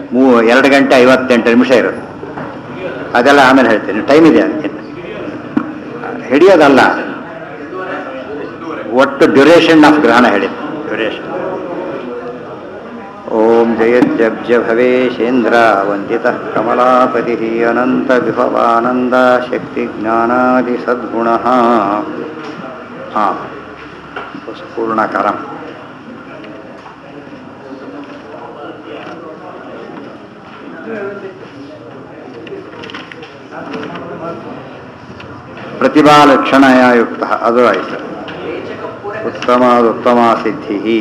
2 ಗಂಟೆ 58 ನಿಮಿಷ ಇರೋದು. ಅದೆಲ್ಲ ಆಮೇಲೆ ಹೇಳ್ತೀನಿ, ಟೈಮ್ ಇದೆ ಅದಕ್ಕೆ. ಹಿಡಿಯೋದಲ್ಲ, ಒಟ್ಟು ಡ್ಯೂರೇಷನ್ ಆಫ್ ಗ್ರಹಣ ಹೇಳಿದ್ದು, ಡ್ಯೂರೇಷನ್. ಓಂ ಜಯತ್ಯಬ್ಜ ಭವೇಶೇಂದ್ರ ವಂದಿತ ಕಮಲಾಪತಿ ಅನಂತ ವಿಭವಾನಂದ ಶಕ್ತಿ ಜ್ಞಾನಾದಿ ಸದ್ಗುಣ. ಹಾಂ, ಪೂರ್ಣಕರಂ. ಪ್ರತಿಭಾಲಕ್ಷಣಯ ಯುಕ್ತ, ಅದು ಆಯಿತು. ಉತ್ತಮ ಸಿದ್ಧಿ.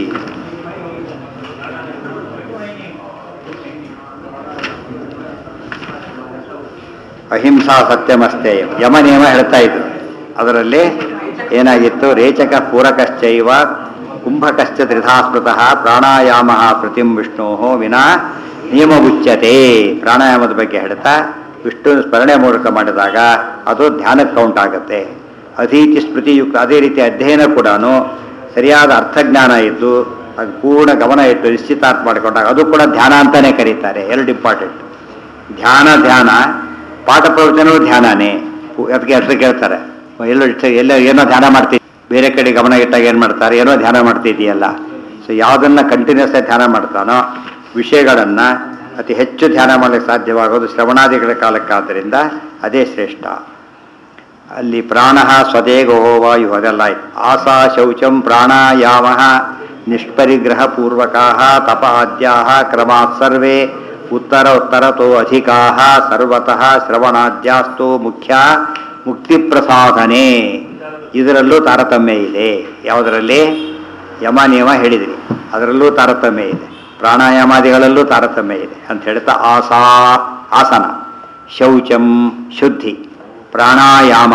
ಅಹಿಂಸಾ ಸತ್ಯಮಸ್ತೇಯ ಯಮ ನಿಯಮ ಹೇಳ್ತಾ ಇದ್ರು. ಅದರಲ್ಲಿ ಏನಾಗಿತ್ತು? ರೇಚಕ ಪೂರಕಶ್ಚೈವ ಕುಂಭಕಶ್ಚ ತ್ರಿಧಾ ಸ್ಮೃತಃ ಪ್ರಾಣಾಯಾಮ ಪ್ರತಿಂ ವಿಷ್ಣೋ ವಿನಾ ನಿಯಮ ಉಚ್ಯತೆ. ಪ್ರಾಣಾಯಾಮದ ಬಗ್ಗೆ ಹೇಳ್ತಾ ವಿಷ್ಣು ಸ್ಮರಣೆ ಮೂಲಕ ಮಾಡಿದಾಗ ಅದು ಧ್ಯಾನಕ್ಕೆ ಕೌಂಟ್ ಆಗುತ್ತೆ. ಅಧೀತಿ ಸ್ಮೃತಿಯುಕ್ತ, ಅದೇ ರೀತಿ ಅಧ್ಯಯನ ಕೂಡ ಸರಿಯಾದ ಅರ್ಥಜ್ಞಾನ ಇದ್ದು ಅದು ಪೂರ್ಣ ಗಮನ ಇಟ್ಟು ನಿಶ್ಚಿತಾರ್ಥ ಮಾಡಿಕೊಂಡಾಗ ಅದು ಕೂಡ ಧ್ಯಾನ ಅಂತಾನೆ ಕರೀತಾರೆ. ಎರಡು ಇಂಪಾರ್ಟೆಂಟ್. ಧ್ಯಾನ ಪಾಠ ಪ್ರವಚನವೂ ಧ್ಯಾನನೇ. ಅದಕ್ಕೆ ಅರ್ಥ ಕೇಳ್ತಾರೆ, ಎಲ್ಲ ಏನೋ ಧ್ಯಾನ ಮಾಡ್ತೀವಿ, ಬೇರೆ ಕಡೆ ಗಮನ ಇಟ್ಟಾಗ ಏನು ಮಾಡ್ತಾರೆ, ಏನೋ ಧ್ಯಾನ ಮಾಡ್ತಿದೆಯಲ್ಲ. ಸೊ ಯಾವುದನ್ನು ಕಂಟಿನ್ಯೂಸ್ ಆಗಿ ಧ್ಯಾನ ಮಾಡ್ತಾನೋ ವಿಷಯಗಳನ್ನು ಅತಿ ಹೆಚ್ಚು ಧ್ಯಾನ ಮಾಡಲಿಕ್ಕೆ ಸಾಧ್ಯವಾಗೋದು ಶ್ರವಣಾದಿಗಳ ಕಾಲಕ್ಕಾದ್ದರಿಂದ ಅದೇ ಶ್ರೇಷ್ಠ. ಅಲ್ಲಿ ಪ್ರಾಣ ಸ್ವದೇಗೋ ವಾಯು ಅದೆಲ್ಲ ಆಯ್ತು. ಆಸಾ ಶೌಚಂ ಪ್ರಾಣಾಯಾಮ ನಿಷ್ಪರಿಗ್ರಹ ಪೂರ್ವಕಾ ತಪಾದ್ಯಾ ಕ್ರಮಾತ್ ಸರ್ವೇ ಉತ್ತರೋತ್ತರತೋ ಅಧಿಕಾ ಸರ್ವತಃ ಶ್ರವಣಾದ್ಯಾಸ್ತು ಮುಖ್ಯ ಮುಕ್ತಿ ಪ್ರಸಾದನೆ. ಇದರಲ್ಲೂ ತಾರತಮ್ಯ ಇದೆ. ಯಾವುದರಲ್ಲಿ? ಯಮ ನಿಯಮ ಹೇಳಿದ್ರಿ, ಅದರಲ್ಲೂ ತಾರತಮ್ಯ ಇದೆ. ಪ್ರಾಣಾಯಾಮಾದಿಗಳಲ್ಲೂ ತಾರತಮ್ಯ ಇದೆ ಅಂತ ಹೇಳ್ತಾ ಆಸನ, ಶೌಚಂ ಶುದ್ಧಿ, ಪ್ರಾಣಾಯಾಮ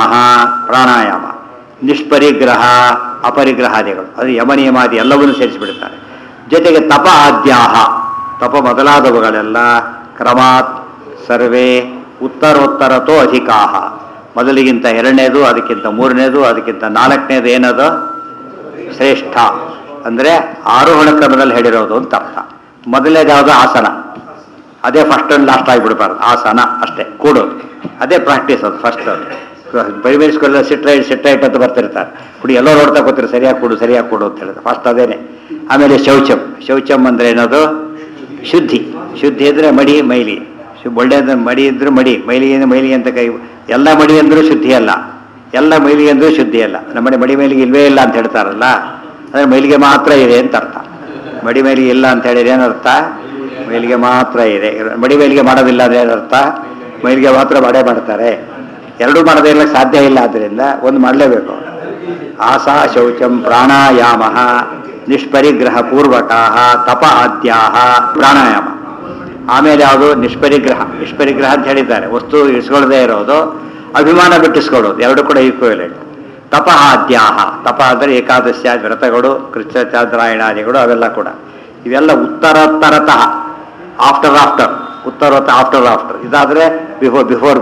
ನಿಷ್ಪರಿಗ್ರಹ ಅಪರಿಗ್ರಹಾದಿಗಳು, ಅದು ಯಮ ನಿಯಮಾದಿ ಎಲ್ಲವನ್ನೂ ಸೇರಿಸಿಬಿಡ್ತಾರೆ. ಜೊತೆಗೆ ತಪ ಆದ್ಯಾಹ, ತಪ ಮೊದಲಾದವುಗಳೆಲ್ಲ ಕ್ರಮಾತ್ ಸರ್ವೇ ಉತ್ತರೋತ್ತರತೋ ಅಧಿಕಾಹ, ಮೊದಲಿಗಿಂತ 2ನೇದು, ಅದಕ್ಕಿಂತ 3ನೇದು, ಅದಕ್ಕಿಂತ 4ನೇದು ಏನದು ಶ್ರೇಷ್ಠ. ಅಂದರೆ ಆರೋಹಣ ಕ್ರಮದಲ್ಲಿ ಹೇಳಿರೋದು ಅಂತ ಅರ್ಥ. ಮೊದಲನೇದು ಯಾವುದು? ಆಸನ. ಅದೇ ಫಸ್ಟ್ ಅಂಡ್ ಲಾಸ್ಟ್ ಆಗಿಬಿಡ್ಬಾರ್ದು. ಆಸನ ಅಷ್ಟೇ ಕೂಡೋದು, ಅದೇ ಪ್ರಾಕ್ಟೀಸ್. ಅದು ಫಸ್ಟ್. ಅದು ಪ್ರೈಮರಿ ಸ್ಕೂಲಲ್ಲಿ ಸಿಟ್ರೈಟ್ ಅಂತ ಬರ್ತಿರ್ತಾರೆ, ಕುಡಿ ಎಲ್ಲೋ ನೋಡ್ತಾ ಕೂತಿರು, ಸರಿಯಾಗಿ ಕೊಡು ಅಂತ ಹೇಳಿದ್ರೆ ಫಸ್ಟ್ ಅದೇನೆ. ಆಮೇಲೆ ಶೌಚಂ ಅಂದರೆ ಏನದು? ಶುದ್ಧಿ ಅಂದರೆ ಮೈಲಿ. ಒಳ್ಳೆಯದು ಮಡಿ ಇದ್ರೆ ಮೈಲಿ ಅಂತ ಕೈ. ಎಲ್ಲ ಮಡಿ ಅಂದರೂ ಶುದ್ಧಿ ಅಲ್ಲ, ಎಲ್ಲ ಮೈಲಿಗೆ ಅಂದರೂ ಶುದ್ಧಿ ಅಲ್ಲ. ನಮ್ಮನೆ ಮಡಿ ಮೇಲಿಗೆ ಇಲ್ವೇ ಇಲ್ಲ ಅಂತ ಹೇಳ್ತಾರಲ್ಲ, ಅಂದರೆ ಮೈಲಿಗೆ ಮಾತ್ರ ಇದೆ ಅಂತ ಅರ್ಥ. ಮಡಿ ಮೇಲಿಗೆ ಇಲ್ಲ ಅಂತ ಹೇಳಿದ್ರೆ ಏನರ್ಥ? ಮೈಲಿಗೆ ಮಾತ್ರ ಇದೆ. ಮಡಿ ಮೇಲಿಗೆ ಮಾಡೋದಿಲ್ಲ ಅಂದರೆ ಏನರ್ಥ? ಮೈಲಿಗೆ ಮಾತ್ರ ಮಾಡ್ತಾರೆ. ಎರಡೂ ಮಾಡೋದೇ ಇಲ್ಲ, ಸಾಧ್ಯ ಇಲ್ಲ. ಆದ್ದರಿಂದ ಒಂದು ಮಾಡಲೇಬೇಕು. ಆಸಾ ಶೌಚಂ ಪ್ರಾಣಾಯಾಮ ನಿಷ್ಪರಿಗ್ರಹ ಪೂರ್ವಕ ತಪ ಆದ್ಯಾಹ ಪ್ರಾಣಾಯಾಮ. ಆಮೇಲೆ ಯಾವುದು? ನಿಷ್ಪರಿಗ್ರಹ ಅಂತ ಹೇಳಿದ್ದಾರೆ. ವಸ್ತು ಇಸ್ಕೊಳ್ಳದೆ ಇರೋದು, ಅಭಿಮಾನ ಬಿಟ್ಟಿಸ್ಕೊಳ್ಳೋದು, ಎರಡು ಕೂಡ ಈಕ್ವಲೆಂಟ್. ತಪ ಆದ್ಯಾಹ, ತಪ ಅಂದರೆ ಏಕಾದಶಿ ವ್ರತಗಳು, ಕೃಷ್ಣಚಾಂದ್ರಾಯಣಾದಿಗಳು, ಅವೆಲ್ಲ ಕೂಡ. ಇವೆಲ್ಲ ಉತ್ತರೋತ್ತರತಃ, ಆಫ್ಟರ್ ಆಫ್ಟರ್. ಇದಾದರೆ ಬಿಫೋರ್.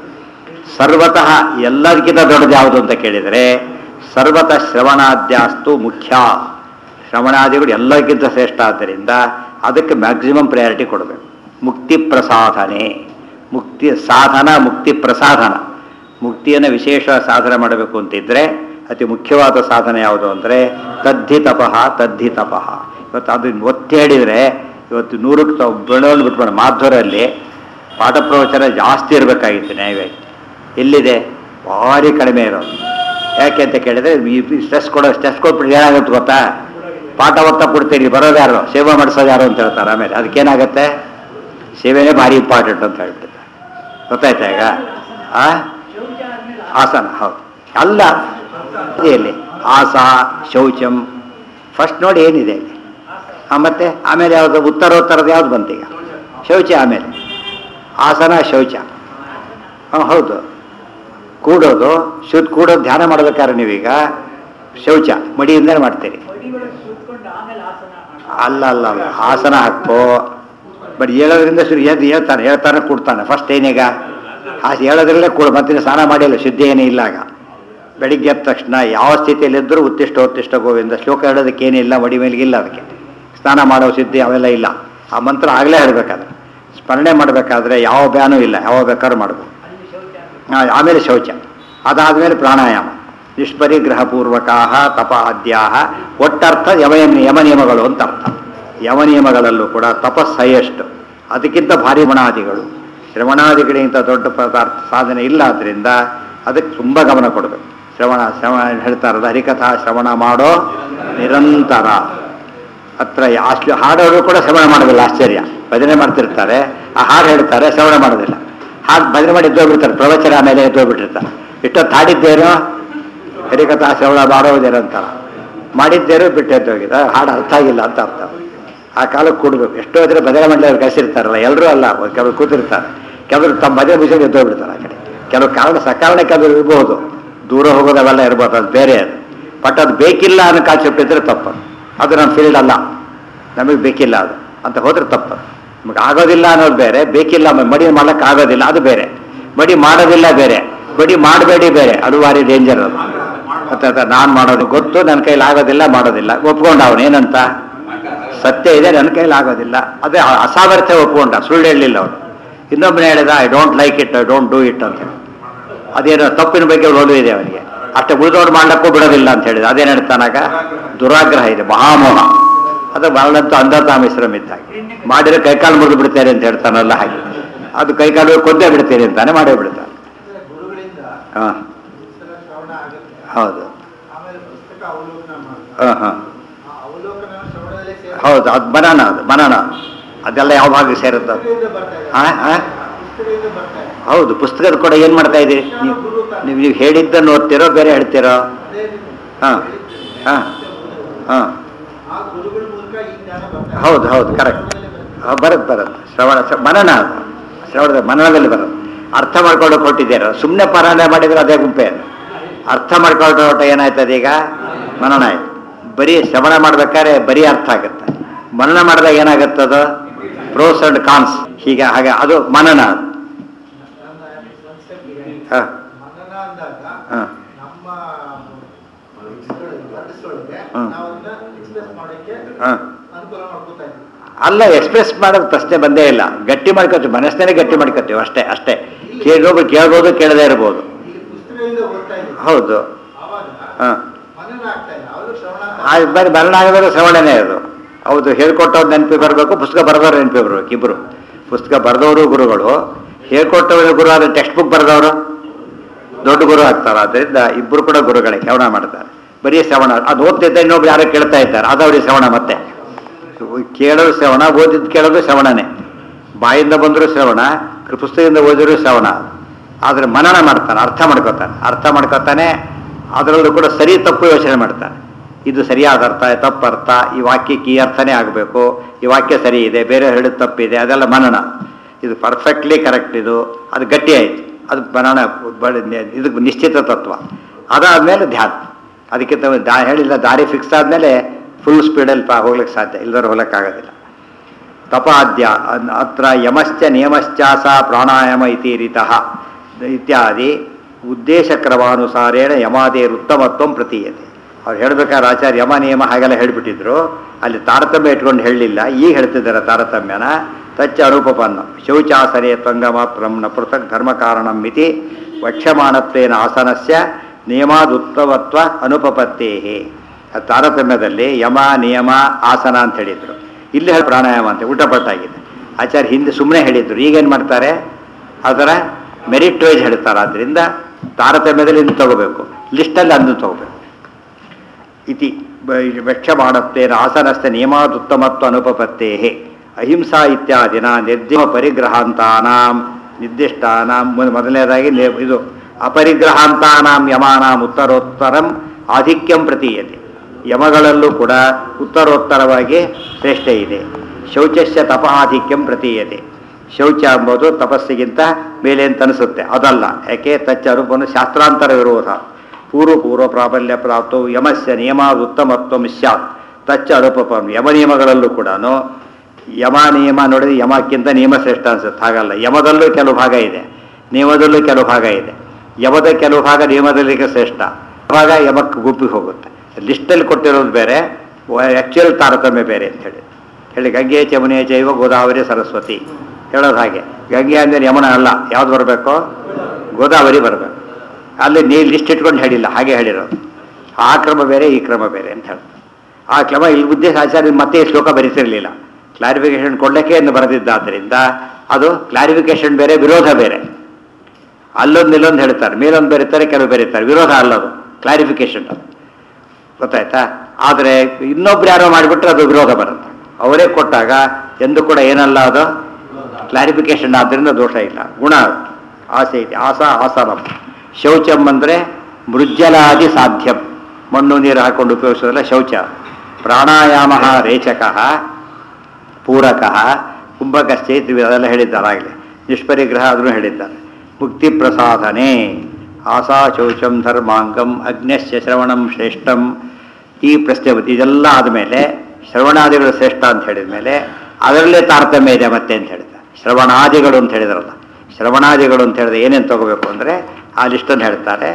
ಸರ್ವತಃ ಎಲ್ಲದಕ್ಕಿಂತ ದೊಡ್ಡದು ಯಾವುದು ಅಂತ ಕೇಳಿದರೆ ಸರ್ವತಃ ಶ್ರವಣಾದ್ಯಾಸ್ತು ಮುಖ್ಯ. ಶ್ರವಣಾದಿಗಳು ಎಲ್ಲಕ್ಕಿಂತ ಶ್ರೇಷ್ಠ. ಆದ್ದರಿಂದ ಅದಕ್ಕೆ ಮ್ಯಾಕ್ಸಿಮಮ್ ಪ್ರಯಾರಿಟಿ ಕೊಡಬೇಕು. ಮುಕ್ತಿ ಪ್ರಸಾದನೆ, ಮುಕ್ತಿ ಸಾಧನ, ಮುಕ್ತಿ ಪ್ರಸಾದನ. ಮುಕ್ತಿಯನ್ನು ವಿಶೇಷ ಸಾಧನೆ ಮಾಡಬೇಕು ಅಂತಿದ್ರೆ ಅತಿ ಮುಖ್ಯವಾದ ಸಾಧನೆ ಯಾವುದು ಅಂದರೆ ತದ್ಧಿ ತಪಃ. ಇವತ್ತು ಅದು ಒತ್ತಿ ಹೇಳಿದರೆ ಇವತ್ತು 100ಕ್ಕೆ ಬೆಳವಣಿಗೆ ಬಿಟ್ಕೊಂಡು ಮಾಧ್ವರಲ್ಲಿ ಪಾಠ ಪ್ರವಚನ ಜಾಸ್ತಿ ಇರಬೇಕಾಗಿತ್ತು. ನ್ಯಾಯವಾಗಿ ಎಲ್ಲಿದೆ? ಭಾರಿ ಕಡಿಮೆ ಇರೋದು. ಯಾಕೆ ಅಂತ ಕೇಳಿದರೆ ಈ ಸ್ಟ್ರೆಸ್ ಕೊಟ್ಬಿಟ್ಟು ಏನಾಗುತ್ತೆ ಗೊತ್ತಾ? ಪಾಠ ಓದ್ತಾ ಕೊಡ್ತೀರಿ, ಬರೋದು ಯಾರು? ಸೇವೆ ಮಾಡಿಸೋದು ಯಾರು ಅಂತ ಹೇಳ್ತಾರೆ. ಆಮೇಲೆ ಅದಕ್ಕೇನಾಗುತ್ತೆ? ಸೇವೆನೇ ಭಾರಿ ಇಂಪಾರ್ಟೆಂಟ್ ಅಂತ ಹೇಳ್ಬಿಡ್ತಾರೆ. ಗೊತ್ತಾಯ್ತಾ ಈಗ? ಆಸನ ಹೌದು ಅಲ್ಲ, ಇಲ್ಲಿ ಆಸಾ ಶೌಚಂ ಫಸ್ಟ್ ನೋಡಿ ಏನಿದೆ ಇಲ್ಲಿ. ಮತ್ತೆ ಆಮೇಲೆ ಯಾವುದು? ಉತ್ತರೋತ್ತರದ ಯಾವ್ದು ಬಂತು ಈಗ? ಶೌಚ, ಆಮೇಲೆ ಆಸನ, ಶೌಚ. ಹೌದು, ಕೂಡೋದು ಕೂಡೋದು ಧ್ಯಾನ ಮಾಡ್ಬೇಕಾದ್ರೆ ನೀವೀಗ ಶೌಚ ಮಡಿಯಿಂದಲೇ ಮಾಡ್ತೀರಿ. ಅಲ್ಲ ಆಸನ ಹಾಕೋ. ಬಟ್ ಹೇಳೋದ್ರಿಂದ ಹೇಳ್ತಾನೆ ಕೊಡ್ತಾನೆ. ಫಸ್ಟ್ ಏನೀಗ ಹೇಳೋದ್ರಲ್ಲೇ ಮತ್ತೆ ಸ್ನಾನ ಮಾಡಿಲ್ಲ, ಶುದ್ಧಿ ಏನೇ ಇಲ್ಲ. ಆಗ ಬೆಳಿಗ್ಗೆ ಎದ್ದ ತಕ್ಷಣ ಯಾವ ಸ್ಥಿತಿಯಲ್ಲಿದ್ದರೂ ಉತ್ತಿಷ್ಟ ಗೋವಿಂದ ಶ್ಲೋಕ ಹೇಳೋದಕ್ಕೆ ಏನಿಲ್ಲ, ಮಡಿ ಮೇಲಿಗಿಲ್ಲ. ಅದಕ್ಕೆ ಸ್ನಾನ ಮಾಡೋ ಶುದ್ಧಿ ಅವೆಲ್ಲ ಇಲ್ಲ. ಆ ಮಂತ್ರ ಆಗಲೇ ಹೇಳಬೇಕಾದ್ರೆ ಸ್ಮರಣೆ ಮಾಡಬೇಕಾದ್ರೆ ಯಾವ ಬ್ಯಾನೂ ಇಲ್ಲ, ಯಾವ ಬೇಕಾದ್ರೂ ಮಾಡ್ಬೋದು. ಆಮೇಲೆ ಶೌಚ, ಅದಾದಮೇಲೆ ಪ್ರಾಣಾಯಾಮ. ನಿಷ್ಪರಿಗ್ರಹಪೂರ್ವಕ ತಪಾದ್ಯಾ, ಒಟ್ಟರ್ಥ ಯಮನಿಯಮಗಳು ಅಂತ ಅರ್ಥ. ಯಮನಿಯಮಗಳಲ್ಲೂ ಕೂಡ ತಪಸ್ ಹೈಯೆಸ್ಟ್, ಅದಕ್ಕಿಂತ ಭಾರಿ ಶ್ರವಣಾದಿಗಳು. ಶ್ರವಣಾದಿಗಳಿಗಿಂತ ದೊಡ್ಡ ಪದಾರ್ಥ ಸಾಧನೆ ಇಲ್ಲ, ಆದ್ದರಿಂದ ಅದಕ್ಕೆ ತುಂಬ ಗಮನ ಕೊಡಬೇಕು. ಶ್ರವಣ ಹೇಳ್ತಾರಲ್ಲ, ಹರಿಕಥಾ ಶ್ರವಣ ಮಾಡೋ ನಿರಂತರ. ಹತ್ರ ಅಷ್ಟು ಹಾಡೋರು ಕೂಡ ಶ್ರವಣ ಮಾಡೋದಿಲ್ಲ, ಆಶ್ಚರ್ಯ. ಭಜನೆ ಮಾಡ್ತಿರ್ತಾರೆ, ಆ ಹಾಡು ಹೇಳ್ತಾರೆ, ಶ್ರವಣ ಮಾಡೋದಿಲ್ಲ. ಹಾಡು ಭಜನೆ ಮಾಡಿ ಎದ್ದೋಗ್ಬಿಡ್ತಾರೆ, ಪ್ರವಚನ ಮೇಲೆ ಎದ್ದೋಗ್ಬಿಟ್ಟಿರ್ತಾರೆ. ಇಷ್ಟೊತ್ತು ಹಾಡಿದ್ದೇನೋ ಹರಿಕಥಾ ಶ್ರವಣ ಮಾಡೋದೇನೋ ಅಂತಾರ, ಮಾಡಿದ್ದೇನೋ ಬಿಟ್ಟು ಎದ್ದೋಗಿದ, ಹಾಡು ಅರ್ಥ ಆಗಿಲ್ಲ ಅಂತ ಅರ್ಥ. ಆ ಕಾಲಕ್ಕೆ ಕೂಡಬೇಕು. ಎಷ್ಟೋ ಇದ್ರೆ ಭಜನೆ ಮಂಡಳಿ ಕಳಿಸಿರ್ತಾರಲ್ಲ, ಎಲ್ಲರೂ ಅಲ್ಲ, ಕೆಲವರು ಕೂತಿರ್ತಾರೆ, ಕೆಲವರು ತಮ್ಮ ಭಜನೆ ಮುಗಿಸಿ ಎದ್ದೋಗ್ಬಿಡ್ತಾರೆ ಆ ಕಡೆ. ಕೆಲವು ಕಾರಣ ಸಕಾರಣ ಕೆಲವರು ಇರ್ಬೋದು, ದೂರ ಹೋಗೋದವೆಲ್ಲ ಇರ್ಬೋದು, ಅದು ಬೇರೆ. ಅದು ಬಟ್ ಅದು ಬೇಕಿಲ್ಲ ಅನ್ನೋ ಕಾನ್ಸೆಪ್ಟ್ ಇದ್ರೆ ತಪ್ಪು. ಅದು ನಮ್ಮ ಫೀಲ್ಡ್ ಅಲ್ಲ, ನಮಗೆ ಬೇಕಿಲ್ಲ ಅದು ಅಂತ ಹೋದ್ರೆ ತಪ್ಪು. ನಮಗೆ ಆಗೋದಿಲ್ಲ ಅನ್ನೋದು ಬೇರೆ, ಬೇಕಿಲ್ಲ ಮಡಿ ಮಾಡ್ಲಿಕ್ಕೆ ಆಗೋದಿಲ್ಲ ಅದು ಬೇರೆ, ಮಡಿ ಮಾಡೋದಿಲ್ಲ ಬೇರೆ, ಮಡಿ ಮಾಡಬೇಡಿ ಬೇರೆ. ಅದು ಭಾರಿ ಡೇಂಜರ್. ಅದು ಮತ್ತೆ ನಾನು ಮಾಡೋದು ಗೊತ್ತು, ನನ್ನ ಕೈಲಿ ಆಗೋದಿಲ್ಲ, ಮಾಡೋದಿಲ್ಲ, ಒಪ್ಕೊಂಡ ಅವನು ಏನಂತ ಸತ್ಯ ಇದೆ, ನನ್ನ ಕೈಲಿ ಆಗೋದಿಲ್ಲ, ಅದೇ ಅಸಾಮರ್ಥ್ಯ ಒಪ್ಕೊಂಡ, ಸುಳ್ಳು ಹೇಳಲಿಲ್ಲ ಅವನು. ಇನ್ನೊಬ್ಬನೇ ಹೇಳಿದ I don't like it, I don't do it ಅಂತ. ಅದೇನೋ ತಪ್ಪಿನ ಬಗ್ಗೆ ಒಲವು ಇದೆ ಅವನಿಗೆ, ಅಷ್ಟೇ ಉಳಿದವ್ರು ಮಾಡ್ಲಿಕ್ಕೂ ಬಿಡೋದಿಲ್ಲ ಅಂತ ಹೇಳಿದ. ಅದೇನು ಹೇಳ್ತಾನಾಗ ದುರಾಗ್ರಹ ಇದೆ, ಮಹಾಮೋಹ. ಅದು ಬಹಳಂತೂ ಅಂಧತಾ ಮಿಶ್ರಮ ಇದ್ದಾಗ. ಮಾಡಿದ್ರೆ ಕೈಕಾಲು ಮುರಿದು ಬಿಡ್ತೇನೆ ಅಂತ ಹೇಳ್ತಾನಲ್ಲ, ಹಾಗೆ ಅದು ಕೈಕಾಲು ಕೊಂದೇ ಬಿಡ್ತೇನೆ ಅಂತಾನೆ ಮಾಡೇ ಬಿಡ್ತಾನೆ. ಹಾಂ ಹೌದು, ಹಾಂ ಹಾಂ ಹೌದು, ಅದು ಮನನ, ಅದು ಮನನ. ಅದೆಲ್ಲ ಯಾವ ಭಾಗ ಸೇರುತ್ತೆ? ಹಾಂ ಹಾಂ ಹೌದು. ಪುಸ್ತಕದ ಕೂಡ ಏನು ಮಾಡ್ತಾ ಇದ್ದೀರಿ ನೀವು ಹೇಳಿದ್ದನ್ನು ಓದ್ತಿರೋ ಬೇರೆ ಹೇಳ್ತಿರೋ? ಹಾಂ ಹಾಂ ಹಾಂ ಹೌದು ಹೌದು, ಕರೆಕ್ಟ್. ಬರುತ್ತೆ ಶ್ರವಣ ಮನನ, ಅದು ಶ್ರವಣದ ಮನನದಲ್ಲಿ ಬರುತ್ತೆ. ಅರ್ಥ ಮಾಡ್ಕೊಂಡು ಕೊಟ್ಟಿದ್ದೀರ, ಸುಮ್ಮನೆ ಪಾರಾಯಣ ಮಾಡಿದ್ರೆ ಅದೇ ಗುಂಪೆ. ಅರ್ಥ ಮಾಡ್ಕೊಂಡು ಹೊರಟ ಏನಾಯ್ತದೆ, ಈಗ ಮನನ ಆಯ್ತು. ಬರೀ ಶ್ರವಣ ಮಾಡ್ಬೇಕಾದ್ರೆ ಬರೀ ಅರ್ಥ ಆಗುತ್ತೆ, ಮನನ ಮಾಡಿದಾಗ ಏನಾಗುತ್ತದು ಪ್ರೋಸ್ ಅಂಡ್ ಕಾನ್ಸ್, ಹೀಗೆ ಹಾಗೆ ಅದು ಮನನ. ಹಾಂ ಹಾಂ ಅಲ್ಲ, ಎಕ್ಸ್ಪ್ರೆಸ್ ಮಾಡೋದು ಪ್ರಶ್ನೆ ಬಂದೇ ಇಲ್ಲ. ಗಟ್ಟಿ ಮಾಡ್ಕೊತೀವಿ, ಮನಸ್ಸನ್ನೇ ಗಟ್ಟಿ ಮಾಡ್ಕೊತೀವಿ ಅಷ್ಟೇ. ಅಷ್ಟೇ ಕೇಳೋದು ಕೇಳ್ಬೋದು, ಕೇಳದೇ ಇರ್ಬೋದು. ಹೌದು. ಹಾಂ ಬರೀ ಮರಣ ಆಗಿದ್ರೆ ಶ್ರವಣನೇ ಅದು. ಹೌದು, ಹೇಳ್ಕೊಟ್ಟವ್ರು ನೆನಪಿ ಬರಬೇಕು, ಪುಸ್ತಕ ಬರೆದವ್ರು ನೆನಪಿ ಬರ್ಬೇಕು. ಇಬ್ಬರು ಪುಸ್ತಕ ಬರೆದವರು ಗುರುಗಳು, ಹೇಳ್ಕೊಟ್ಟವ್ರು ಗುರು ಆದರೆ ಟೆಕ್ಸ್ಟ್ ಬುಕ್ ಬರೆದವರು ದೊಡ್ಡ ಗುರು ಆಗ್ತಾರೆ. ಆದ್ದರಿಂದ ಇಬ್ಬರು ಕೂಡ ಗುರುಗಳೇ ಶ್ರವಣ ಮಾಡ್ತಾರೆ. ಬರೀ ಶ್ರವಣ, ಅದು ಓದ್ತಿದ್ದ ಇನ್ನೊಬ್ರು ಯಾರೋ ಕೇಳ್ತಾ ಇದ್ದಾರೆ, ಅದವ್ರಿಗೆ ಶ್ರವಣ. ಮತ್ತೆ ಕೇಳೋದು ಶ್ರವಣ, ಓದಿದ್ದು ಕೇಳೋದು ಶ್ರವಣನೇ. ಬಾಯಿಂದ ಬಂದರೂ ಶ್ರವಣ, ಪುಸ್ತಕದಿಂದ ಓದಿದ್ರು ಶ್ರವಣ. ಆದರೆ ಮನನ ಮಾಡ್ತಾನೆ, ಅರ್ಥ ಮಾಡ್ಕೊತಾನೆ. ಅದರಲ್ಲೂ ಕೂಡ ಸರಿ ತಪ್ಪು ಯೋಚನೆ ಮಾಡ್ತಾನೆ. ಇದು ಸರಿಯಾದ ಅರ್ಥ, ತಪ್ಪು ಅರ್ಥ, ಈ ವಾಕ್ಯಕ್ಕೆ ಈ ಅರ್ಥನೇ ಆಗಬೇಕು, ಈ ವಾಕ್ಯ ಸರಿ ಇದೆ, ಬೇರೆ ಹೇಳಿದ ತಪ್ಪಿದೆ, ಅದೆಲ್ಲ ಮನನ. ಇದು ಪರ್ಫೆಕ್ಟ್ಲಿ ಕರೆಕ್ಟ್, ಇದು ಅದು ಗಟ್ಟಿ ಆಯಿತು, ಅದು ಮನನ. ಇದಕ್ಕೆ ನಿಶ್ಚಿತ ತತ್ವ. ಅದಾದಮೇಲೆ ಧ್ಯಾನ. ಅದಕ್ಕಿಂತ ಹೇಳಿಲ್ಲ, ದಾರಿ ಫಿಕ್ಸ್ ಆದಮೇಲೆ ಫುಲ್ ಸ್ಪೀಡಲ್ಲಿ ಹೋಗ್ಲಿಕ್ಕೆ ಸಾಧ್ಯ, ಇಲ್ಲದವ್ರು ಹೋಗ್ಲಿಕ್ಕಾಗೋದಿಲ್ಲ. ತಪಾದ್ಯ ಅತ್ರ ಯಮಶ್ಚ ನಿಯಮಶ್ಚಾಸ ಪ್ರಾಣಾಯಾಮ ಇತಿ ರೀತಃ ಇತ್ಯಾದಿ ಉದ್ದೇಶಕ್ರಮಾನುಸಾರೇಣ ಯಮಾದೇರುತ್ತಮತ್ವ ಪ್ರತೀಯತೆ. ಅವ್ರು ಹೇಳ್ಬೇಕಾದ್ರೆ ಆಚಾರ್ಯ ಯಮ ನಿಯಮ ಹಾಗೆಲ್ಲ ಹೇಳಿಬಿಟ್ಟಿದ್ರು, ಅಲ್ಲಿ ತಾರತಮ್ಯ ಇಟ್ಕೊಂಡು ಹೇಳಲಿಲ್ಲ. ಈಗ ಹೇಳ್ತಿದ್ದಾರೆ ತಾರತಮ್ಯನ. ತಚ್ಚ ಅನುಪಪನ್ನ ಶೌಚಾಸನೆ ತ್ವಂಗಮ ಬ್ರಹ್ಮ ಪೃಥಕ್ ಧರ್ಮ ಕಾರಣಂ ಮಿತಿ ವಕ್ಷ್ಯಮಾಣತ್ವೇನ ಆಸನಸ್ಯ ನಿಯಮಾದುತ್ತಮತ್ವ ಅನುಪಪತ್ತೇಹೇ. ತಾರತಮ್ಯದಲ್ಲಿ ಯಮ ನಿಯಮ ಆಸನ ಅಂತ ಹೇಳಿದ್ರು, ಇಲ್ಲಿ ಹೇಳಿ ಪ್ರಾಣಾಯಾಮ ಅಂತ ಉಲ್ಟಪಟ್ಟಾಗಿದೆ. ಆಚಾರ್ಯ ಹಿಂದೆ ಸುಮ್ಮನೆ ಹೇಳಿದ್ರು, ಈಗೇನು ಮಾಡ್ತಾರೆ ಅದರ ಮೆರಿಟ್ ವೈಸ್ ಹೇಳ್ತಾರೆ. ಆದ್ದರಿಂದ ತಾರತಮ್ಯದಲ್ಲಿ ಇಂದು ತಗೋಬೇಕು, ಲಿಸ್ಟಲ್ಲಿ ಅಂದು ತಗೋಬೇಕು. ಇತಿ ವಕ್ಷ್ಯಮಾಣತ್ವೇನ ಆಸನಸ್ಥ ನಿಯಮಾದುತ್ತಮತ್ವ ಅನುಪಪತ್ತೇಹೇ ಅಹಿಂಸಾ ಇತ್ಯಾದಿನ ನಿರ್ದಿಮ ಪರಿಗ್ರಹಾಂತಾನಾಂ ನಿರ್ದಿಷ್ಟಾನಾಂ. ಮೊದಲನೇದಾಗಿ ಇದು ಅಪರಿಗ್ರಹಾಂತಾನಾಂ ಯಮಾನಾಂ ಉತ್ತರೋತ್ತರಂ ಆಧಿಕ್ಯಂ ಪ್ರತೀಯತೆ. ಯಮಗಳಲ್ಲೂ ಕೂಡ ಉತ್ತರೋತ್ತರವಾಗಿ ಶ್ರೇಷ್ಠ ಇದೆ. ಶೌಚಸ್ಯ ತಪಾಧಿಕ್ಯಂ ಪ್ರತೀಯತೆ. ಶೌಚ ಎಂಬುದು ತಪಸ್ಸಿಗಿಂತ ಮೇಲೆ ಅಂತ ಅನಿಸುತ್ತೆ, ಅದಲ್ಲ. ಯಾಕೆ ತಚ್ಚ ಅನುಪನ್ನು ಶಾಸ್ತ್ರಾಂತರ ವಿರೋಧ ಪೂರ್ವ ಪ್ರಾಬಲ್ಯ ಪ್ರಾಪ್ತವು ಯಮಸ್ಯ ನಿಯಮ ಉತ್ತಮತ್ವ ಸ್ಯಾತ್ ತಚ್ಚ ಅನುಪಮ. ಯಮ ನಿಯಮಗಳಲ್ಲೂ ಕೂಡ ಯಮ ನಿಯಮ ನೋಡಿದ್ರೆ ಯಮಕ್ಕಿಂತ ನಿಯಮ ಶ್ರೇಷ್ಠ ಅನಿಸುತ್ತೆ, ಹಾಗಲ್ಲ. ಯಮದಲ್ಲೂ ಕೆಲವು ಭಾಗ ಇದೆ, ನಿಯಮದಲ್ಲೂ ಕೆಲವು ಭಾಗ ಇದೆ. ಯಮದ ಕೆಲವು ಭಾಗ ನಿಯಮದಲ್ಲಿ ಶ್ರೇಷ್ಠ ಭಾಗ ಯಮಕ್ಕೆ ಗುಂಪಿಗೆ ಹೋಗುತ್ತೆ. ಲಿಸ್ಟಲ್ಲಿ ಕೊಟ್ಟಿರೋದು ಬೇರೆ, ಆ್ಯಕ್ಚುಯಲ್ ತಾರತಮ್ಯ ಬೇರೆ ಅಂತ ಹೇಳಿ ಗಂಗೆ ಚಮುನೆ ಚೈವ ಗೋದಾವರಿ ಸರಸ್ವತಿ ಹೇಳೋದು ಹಾಗೆ. ಗಂಗೆ ಅಂದರೆ ಯಮುನ ಅಲ್ಲ, ಯಾವ್ದು ಬರಬೇಕು? ಗೋದಾವರಿ ಬರಬೇಕು. ಅಲ್ಲಿ ಲಿಸ್ಟ್ ಇಟ್ಕೊಂಡು ಹೇಳಿಲ್ಲ, ಹಾಗೆ ಹೇಳಿರೋದು. ಆ ಕ್ರಮ ಬೇರೆ, ಈ ಕ್ರಮ ಬೇರೆ ಅಂತ ಹೇಳಿ. ಆ ಕ್ರಮ ಇಲ್ಲಿ ಉದ್ದೇಶ ಆಚಾರ್ಯ ಮತ್ತೆ ಈ ಶ್ಲೋಕ ಬರೀತಿರಲಿಲ್ಲ, ಕ್ಲಾರಿಫಿಕೇಶನ್ ಕೊಡಲಿಕ್ಕೆ ಎಂದು ಬರೆದಿದ್ದಾದ್ದರಿಂದ ಅದು ಕ್ಲಾರಿಫಿಕೇಶನ್ ಬೇರೆ, ವಿರೋಧ ಬೇರೆ. ಅಲ್ಲೊಂದು ಇಲ್ಲೊಂದು ಹೇಳ್ತಾರೆ, ಮೇಲೊಂದು ಬರೀತಾರೆ, ಕೆಲವು ಬರೀತಾರೆ. ವಿರೋಧ ಅಲ್ಲದು, ಕ್ಲಾರಿಫಿಕೇಶನ್ ಅದು, ಗೊತ್ತಾಯ್ತಾ? ಆದರೆ ಇನ್ನೊಬ್ರು ಯಾರೋ ಮಾಡಿಬಿಟ್ರೆ ಅದು ವಿರೋಧ ಬರುತ್ತೆ. ಅವರೇ ಕೊಟ್ಟಾಗ ಎಂದು ಕೂಡ ಏನಲ್ಲ, ಅದು ಕ್ಲಾರಿಫಿಕೇಶನ್. ಆದ್ದರಿಂದ ದೋಷ ಇಲ್ಲ, ಗುಣ ಆಸೆ ಇದೆ. ಆಸನಂ ಶೌಚಂ ಅಂದರೆ ಮೃಜ್ಜಲಾದಿ ಸಾಧ್ಯಂ, ಮಣ್ಣು ನೀರು ಹಾಕೊಂಡು ಉಪಯೋಗಿಸೋದಲ್ಲ ಶೌಚ. ಪ್ರಾಣಾಯಾಮ ರೇಚಕ ಪೂರಕ ಕುಂಭಕಶ್ಚೈತ್ ಅದೆಲ್ಲ ಹೇಳಿದ್ದಾರೆ ಆಗಲೇ. ನಿಷ್ಪರಿಗ್ರಹ ಅದನ್ನು ಹೇಳಿದ್ದಾರೆ. ಮುಕ್ತಿ ಪ್ರಸಾದನೆ ಆಸಾ ಶೌಚಂ ಧರ್ಮಾಂಗಂ ಅಗ್ನ್ಯಸ್ಯ ಶ್ರವಣಂ ಶ್ರೇಷ್ಠಂ. ಈ ಪ್ರಶ್ನೆ ಇದೆಲ್ಲ ಆದಮೇಲೆ ಶ್ರವಣಾದಿಗಳು ಶ್ರೇಷ್ಠ ಅಂತ ಹೇಳಿದ ಮೇಲೆ ಅದರಲ್ಲೇ ತಾರತಮ್ಯ ಇದೆ ಮತ್ತೆ ಅಂತ ಹೇಳ್ತಾರೆ. ಶ್ರವಣಾದಿಗಳು ಅಂತ ಹೇಳಿದ್ರಲ್ಲ, ಶ್ರವಣಾದಿಗಳು ಅಂತ ಹೇಳಿದ್ರೆ ಏನೇನು ತಗೋಬೇಕು ಅಂದರೆ ಆ ಲಿಸ್ಟನ್ನು ಹೇಳ್ತಾರೆ.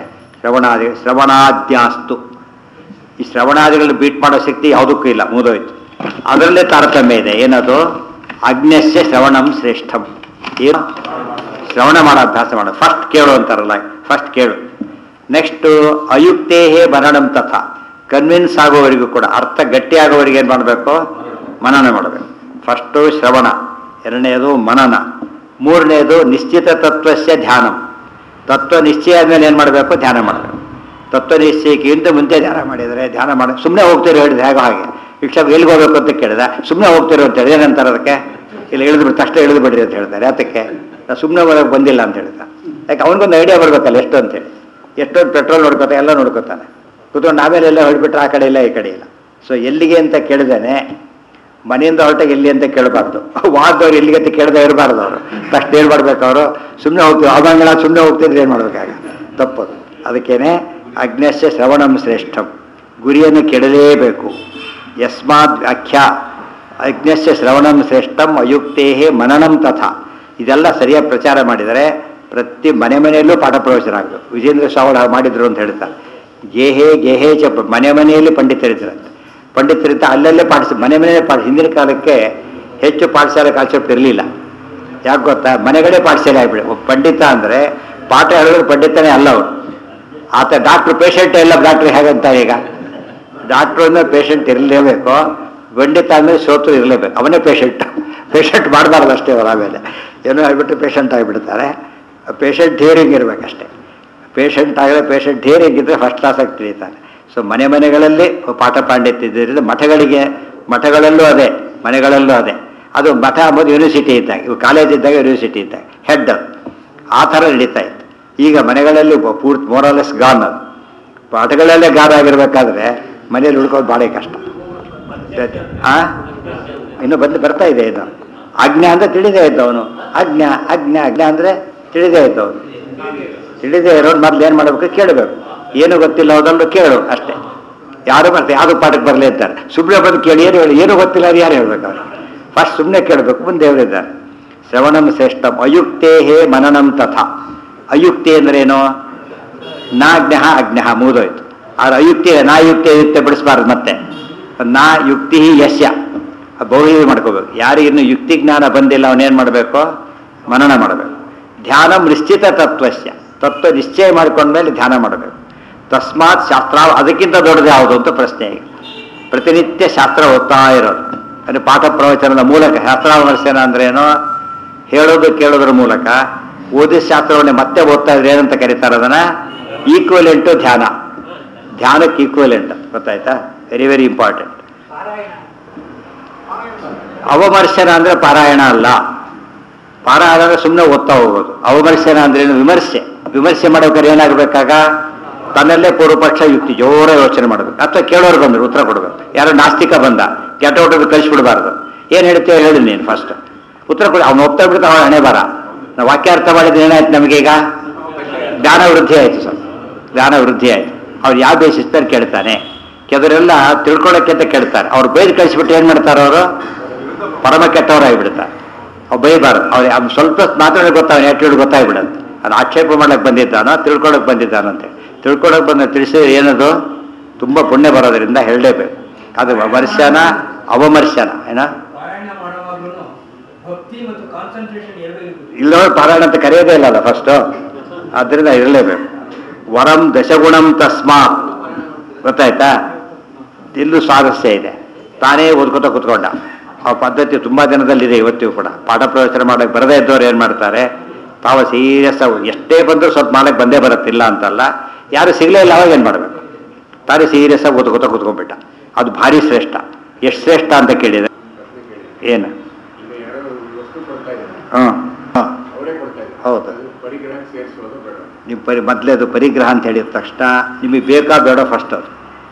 ಶ್ರವಣಾದ್ಯಾಸ್ತು, ಈ ಶ್ರವಣಾದಿಗಳನ್ನು ಬೀಟ್ ಮಾಡೋ ಶಕ್ತಿ ಯಾವುದಕ್ಕೂ ಇಲ್ಲ, ಮುಗಿದೋಯ್ತು. ಅದರಲ್ಲೇ ತಾರತಮ್ಯ ಇದೆ. ಏನದು? ಅಗ್ನ್ಯಸ್ಯ ಶ್ರವಣಂ ಶ್ರೇಷ್ಠಂ. ಏನು? ಶ್ರವಣ ಮಾಡೋ ಅಭ್ಯಾಸ ಮಾಡೋದು. ಫಸ್ಟ್ ಕೇಳು ಅಂತಾರಲ್ಲ, ಫಸ್ಟ್ ಕೇಳು. ನೆಕ್ಸ್ಟು ಅಯುಕ್ತೇಹೇ ಮರಣಂ ತಥಾ, ಕನ್ವಿನ್ಸ್ ಆಗೋವರೆಗೂ ಕೂಡ, ಅರ್ಥ ಗಟ್ಟಿ ಆಗೋವರೆಗೆ ಏನು ಮಾಡಬೇಕು? ಮನನ ಮಾಡಬೇಕು. ಫಸ್ಟು ಶ್ರವಣ, ಎರಡನೇದು ಮನನ, ಮೂರನೇದು ನಿಶ್ಚಿತ ತತ್ವಸ್ಯ ಧ್ಯಾನಂ. ತತ್ವ ನಿಶ್ಚಯ ಆದಮೇಲೆ ಏನು ಮಾಡಬೇಕು? ಧ್ಯಾನ ಮಾಡಬೇಕು. ತತ್ವ ನಿಶ್ಚಯಕ್ಕಿಂತ ಮುಂಚೆ ಧ್ಯಾನ ಮಾಡಿದರೆ ಧ್ಯಾನ ಮಾಡಿ ಸುಮ್ಮನೆ ಹೋಗ್ತಿರೋ ಹೇಳಿದ್ರೆ ಹೇಗೋ ಹಾಗೆ. ಶಿಕ್ಷಕ ಎಲ್ಲಿಗೆ ಹೋಗ್ಬೇಕು ಅಂತ ಕೇಳಿದ, ಸುಮ್ಮನೆ ಹೋಗ್ತಿರೋ ಅಂತ ಹೇಳಿದೆ. ಏನಂತಾರೆ ಅದಕ್ಕೆ? ಇಲ್ಲಿ ಇಳಿದು ಬಿಟ್ಟು ತಕ್ಷಣ ಇಳಿದು ಬಿಡ್ರಿ ಅಂತ ಹೇಳ್ತಾರೆ. ಯಾತಕ್ಕೆ? ನಾವು ಸುಮ್ಮನೆ ಬರೋಕ್ಕೆ ಬಂದಿಲ್ಲ ಅಂತ ಹೇಳ್ತಾ. ಯಾಕೆ ಅವನಿಗೊಂದು ಐಡಿಯಾ ಬರಬೇಕಲ್ಲ ಎಷ್ಟು ಅಂತೇಳಿ. ಎಷ್ಟೊಂದು ಪೆಟ್ರೋಲ್ ನೋಡ್ಕೋತಾನೆ, ಎಲ್ಲ ನೋಡ್ಕೋತಾನೆ ಕೂತ್ಕೊಂಡು. ಆಮೇಲೆ ಎಲ್ಲ ಹೊರಬಿಟ್ರೆ ಆ ಕಡೆ ಇಲ್ಲ ಈ ಕಡೆ ಇಲ್ಲ. ಸೊ ಎಲ್ಲಿಗೆ ಅಂತ ಕೇಳಿದೇನೆ, ಮನೆಯಿಂದ ಹೊರಟಾಗ ಎಲ್ಲಿ ಅಂತ ಕೇಳಬಾರ್ದು. ವಾದದವ್ರು ಎಲ್ಲಿಗೆ ಅಂತ ಕೇಳದೆ ಇರಬಾರ್ದು. ಅವರು ತಕ್ಷಣ ಏನು ಮಾಡ್ಬೇಕು? ಅವರು ಸುಮ್ಮನೆ ಹೋಗ್ತೀವಿ ಅವಂಗಳ ಸುಮ್ಮನೆ ಹೋಗ್ತಿದ್ರೆ ಏನು ಮಾಡ್ಬೇಕಾಗ? ತಪ್ಪದು. ಅದಕ್ಕೇನೆ ಅಗ್ನ್ಯಸ್ಯ ಶ್ರವಣಂ ಶ್ರೇಷ್ಠಂ, ಗುರಿಯನ್ನು ಕೆಡಲೇಬೇಕು. ಯಸ್ಮಾತ್ ವ್ಯಾಖ್ಯ ಅಗ್ನ್ಯಸ್ಯ ಶ್ರವಣಂ ಶ್ರೇಷ್ಠಂ ಅಯುಕ್ತೇಹೇ ಮನನಂ ತಥಾ. ಇದೆಲ್ಲ ಸರಿಯಾಗಿ ಪ್ರಚಾರ ಮಾಡಿದರೆ ಪ್ರತಿ ಮನೆಯಲ್ಲೂ ಪಾಠ ಪ್ರವಚನ ಆಗಬೇಕು. ವಿಜೇಂದ್ರ ಸ್ವಾಮಿ ಮಾಡಿದ್ರು ಅಂತ ಹೇಳ್ತಾರೆ. ಗೇಹೇ ಚ, ಮನೆಯಲ್ಲಿ ಪಂಡಿತರಿದ್ರಂತೆ. ಪಂಡಿತರಿದ್ದ ಅಲ್ಲಲ್ಲೇ ಮನೆಯಲ್ಲೇ ಹಿಂದಿನ ಕಾಲಕ್ಕೆ ಹೆಚ್ಚು ಪಾಠಶಾಲೆ ಕಾನ್ಸೆಪ್ಟ್ ಇರಲಿಲ್ಲ. ಯಾಕೆ ಗೊತ್ತಾ? ಮನೆಗಳೇ ಪಾಠಶಾಲೆ ಆಗಿಬಿಡಿ. ಪಂಡಿತ ಅಂದರೆ ಪಾಠ ಹೇಳಿದ್ರೆ ಪಂಡಿತನೇ ಅಲ್ಲ ಅವರು. ಆತ ಡಾಕ್ಟ್ರು ಪೇಷಂಟ್ ಎಲ್ಲ ಡಾಕ್ಟ್ರ್ ಹೇಗಂತ ಈಗ ಡಾಕ್ಟ್ರು ಅಂದರೆ ಪೇಷಂಟ್ ಇರಲೇಬೇಕು, ಪಂಡಿತ ಅಂದರೆ ಶ್ರೋತೃ ಇರಲೇಬೇಕು. ಅವನೇ ಪೇಷಂಟ್ ಮಾಡಬಾರ್ದು ಅಷ್ಟೇ. ಅವರು ಆಮೇಲೆ ಏನೋ ಆಗಿಬಿಟ್ಟು ಪೇಷಂಟ್ ಆಗಿಬಿಡ್ತಾರೆ. ಪೇಷಂಟ್ ಹಿಯರಿಂಗ್ ಇರಬೇಕಷ್ಟೇ. ಪೇಷಂಟ್ ಆಗದೆ ಪೇಷಂಟ್ ಹಿಯರಿಂಗ್ ಇದ್ದರೆ ಫಸ್ಟ್ ಕ್ಲಾಸ್ ಆಗಿ ತಿಳಿತಾನೆ. ಸೊ ಮನೆಗಳಲ್ಲಿ ಪಾಠ ಪಾಂಡಿತ್ಯ ಇದ್ದರಿಂದ ಮಠಗಳಲ್ಲೂ ಅದೇ, ಮನೆಗಳಲ್ಲೂ ಅದೇ. ಅದು ಮಠ ಅಂಬೋದು ಯೂನಿವರ್ಸಿಟಿ ಇದ್ದಾಗ, ಇವು ಕಾಲೇಜ್ ಇದ್ದಾಗ ಯೂನಿವರ್ಸಿಟಿ ಇದ್ದಾಗ ಹೆಡ್ ಆ ಥರ ನಡೀತಾ ಇತ್ತು. ಈಗ ಮನೆಗಳಲ್ಲಿ ಪೂರ್ತಿ ಮೋರಲೆಸ್ ಗಾನ್. ಅದು ಪಾಠಗಳಲ್ಲೇ ಗಾಢ ಆಗಿರ್ಬೇಕಾದ್ರೆ ಮನೇಲಿ ಉಳ್ಕೋದು ಭಾಳ ಕಷ್ಟ. ಇನ್ನು ಬರ್ತಾ ಇದೆ ಇದು. ಆಜ್ಞಾ ಅಂದರೆ ತಿಳಿದೇ ಇದ್ದವನು, ಆಜ್ಞಾ ಅಂದರೆ ತಿಳಿದೇ ಇದ್ದವನು. ತಿಳಿದೇ ಇರೋನು ಮೊದಲು ಏನು ಮಾಡಬೇಕು? ಕೇಳಬೇಕು. ಏನು ಗೊತ್ತಿಲ್ಲ ಹೋದಲ್ಲೂ ಕೇಳು ಅಷ್ಟೇ. ಯಾರು ಬರ್ತಾರೆ, ಯಾವುದು ಪಾಠಕ್ಕೆ ಬರಲೇ ಇದ್ದಾರೆ. ಸುಮ್ಮನೆ ಬಂದು ಕೇಳಿ ಏನು ಹೇಳಿ, ಏನು ಗೊತ್ತಿಲ್ಲ ಅದು ಯಾರು ಹೇಳ್ಬೇಕು? ಅವ್ರಿಗೆ ಫಸ್ಟ್ ಸುಮ್ಮನೆ ಕೇಳಬೇಕು. ಮುಂದೆ ದೇವರಿದ್ದಾರೆ. ಶ್ರವಣಂ ಶ್ರೇಷ್ಠಂ ಅಯುಕ್ತೇಹೇ ಮನನಂ ತಥಾ. ಅಯುಕ್ತಿ ಅಂದ್ರೇನು? ನಾಜ್ಞ ಅಜ್ಞ ಮುಗಿದೋಯ್ತು. ಆದ್ರೆ ಅಯುಕ್ತಿ ಬಿಡಿಸ್ಬಾರ್ದು. ಮತ್ತೆ ನಾ ಯುಕ್ತಿ ಯಸ್ಯ ಬಹುಳಿ ಮಾಡ್ಕೋಬೇಕು. ಯಾರಿಗಿನ್ನು ಯುಕ್ತಿ ಜ್ಞಾನ ಬಂದಿಲ್ಲ ಅವನೇನು ಮಾಡಬೇಕು? ಮನನ ಮಾಡಬೇಕು. ಧ್ಯಾನಂ ನಿಶ್ಚಿತ ತತ್ವಸ್ಯ, ತತ್ವ ನಿಶ್ಚಯ ಮಾಡ್ಕೊಂಡ್ಮೇಲೆ ಧ್ಯಾನ ಮಾಡಬೇಕು. ತಸ್ಮಾತ್ ಶಾಸ್ತ್ರ ಅದಕ್ಕಿಂತ ದೊಡ್ಡದು ಯಾವುದು ಅಂತ ಪ್ರಶ್ನೆ. ಈಗ ಪ್ರತಿನಿತ್ಯ ಶಾಸ್ತ್ರ ಓದ್ತಾ ಇರೋದು ಅಂದರೆ ಪಾಠ ಪ್ರವಚನದ ಮೂಲಕ. ಶಾಸ್ತ್ರಾವರ್ಸನ ಅಂದ್ರೇನು? ಹೇಳೋದು ಕೇಳೋದ್ರ ಮೂಲಕ ಓದಿದ ಶಾಸ್ತ್ರವನ್ನೇ ಮತ್ತೆ ಓದ್ತಾ ಇದ್ರೆ ಏನಂತ ಕರೀತಾರೆ? ಅದನ್ನು ಈಕ್ವಲೆಂಟು ಧ್ಯಾನ. ಧ್ಯಾನಕ್ಕೆ ಈಕ್ವಲೆಂಟ್, ಗೊತ್ತಾಯ್ತಾ? Very very important. ಅವಮರ್ಶನ ಅಂದರೆ ಪಾರಾಯಣ ಅಲ್ಲ. ಪಾರಾಯಣ ಅಂದರೆ ಸುಮ್ಮನೆ ಓದ್ತಾ ಹೋಗೋದು. ಅವಮರ್ಶನ ಅಂದ್ರೇನು? ವಿಮರ್ಶೆ ಮಾಡೋಕೆ ಏನಾಗಬೇಕಾಗ ತನ್ನಲ್ಲೇ ಪೂರ್ವಪಕ್ಷ ಯುಕ್ತಿ ಜೋರ ಯೋಚನೆ ಮಾಡಬೇಕು. ಅಥವಾ ಕೇಳೋರು ಬಂದರು ಉತ್ತರ ಕೊಡಬೇಕು. ಯಾರೋ ನಾಸ್ತಿಕ ಬಂದ, ಕೆಟ್ಟ ಊಟದ ಕಳಿಸ್ಬಿಡ್ಬಾರ್ದು. ಏನು ಹೇಳ್ತೇವೆ ಹೇಳಿ ನೀನು ಫಸ್ಟ್ ಉತ್ತರ ಕೊಡಿ. ಅವ್ನು ಒಪ್ತಾ ಬಿಡ್ತಾ ಅವನು ಹಣೆ ಬರ. ನಾವು ವಾಕ್ಯ ಅರ್ಥ ಮಾಡಿದ್ರೆ ಏನಾಯ್ತು ನಮಗೀಗ? ಜ್ಞಾನ ವೃದ್ಧಿ ಆಯಿತು. ಸ್ವಲ್ಪ ಜ್ಞಾನ ವೃದ್ಧಿ ಆಯಿತು. ಅವ್ರು ಯಾವ ಬೇಸಿಸ್ತಾರೆ ಕೇಳ್ತಾನೆ. ಕೆಲವರೆಲ್ಲ ತಿಳ್ಕೊಳ್ಳೋಕ್ಕೆ ಅಂತ ಕೇಳ್ತಾರೆ. ಅವ್ರು ಬೈದು ಕಳಿಸ್ಬಿಟ್ಟು ಏನು ಮಾಡ್ತಾರೆ? ಅವರು ಪರಮ ಕೆಟ್ಟವರಾಗಿಬಿಡ್ತಾರೆ. ಅವ್ರು ಬೈಬಾರ್ದು. ಅವ್ರು ಸ್ವಲ್ಪ ಮಾತ್ರ ಗೊತ್ತಾಗ ಆ್ಯಟಿಟ್ಯೂಡ್ ಗೊತ್ತಾಗ್ಬಿಡುತ್ತೆ. ಅದು ಆಕ್ಷೇಪ ಮಾಡಕ್ಕೆ ಬಂದಿದ್ದಾನೋ ತಿಳ್ಕೊಳ್ಳೋಕೆ ಬಂದಿದ್ದಾನಂತೆ. ತಿಳ್ಕೊಳ್ಳೋಕೆ ಬಂದ ತಿಳಿಸಿದ್ರೆ ಏನದು? ತುಂಬ ಪುಣ್ಯ ಬರೋದರಿಂದ ಹೇಳಲೇಬೇಕು. ಅದು ವಿಮರ್ಶನ ಅವಮರ್ಶನ ಏನ ಬುದ್ಧಿ ಮತ್ತು ಕಾನ್ಸಂಟ್ರೇಷನ್ ಎರಡೂ ಇರಬೇಕು. ಇಲ್ಲೋ ಪಾರಾಯಣ ಅಂತ ಕರೆಯೋದೇ ಇಲ್ಲ ಫಸ್ಟು, ಆದ್ದರಿಂದ ಇರಲೇಬೇಕು. ವರಂ ದಶಗುಣಂ ತಸ್ಮಾತ್, ಗೊತ್ತಾಯ್ತಾ? ಇಲ್ಲೂ ಸ್ವಾರಸ್ಯ ಇದೆ. ತಾನೇ ಓದ್ಕೊತ ಕೂತ್ಕೊಂಡ. ಆ ಪದ್ಧತಿ ತುಂಬ ಜನದಲ್ಲಿದೆ ಇವತ್ತಿಗೂ ಕೂಡ. ಪಾಠ ಪ್ರವಚನ ಮಾಡೋಕ್ಕೆ ಬರದೇ ಇದ್ದವ್ರು ಏನು ಮಾಡ್ತಾರೆ, ತಾವು ಸೀರಿಯಸ್ ಎಷ್ಟೇ ಬಂದರೂ ಸ್ವಲ್ಪ ಮಾಡಕ್ಕೆ ಬಂದೇ ಬರುತ್ತಿಲ್ಲ ಅಂತಲ್ಲ, ಯಾರು ಸಿಗಲೇ ಇಲ್ಲ ಅವಾಗ ಏನು ಮಾಡಬೇಕು, ತಾನೇ ಸೀರಿಯಸ್ ಆಗಿ ಓದ್ಕೊತ ಕೂತ್ಕೊಂಡ್ಬಿಟ್ಟ. ಅದು ಭಾರಿ ಶ್ರೇಷ್ಠ. ಎಷ್ಟು ಶ್ರೇಷ್ಠ ಅಂತ ಕೇಳಿದೆ ಏನು? ಹಾಂ ಹಾಂ ಹೌದು. ನೀವು ಮೊದಲೇದು ಪರಿಗ್ರಹ ಅಂತ ಹೇಳಿದ ತಕ್ಷಣ ನಿಮಗೆ ಬೇಕಾ ಬೇಡ ಫಸ್ಟ್ ಅದು.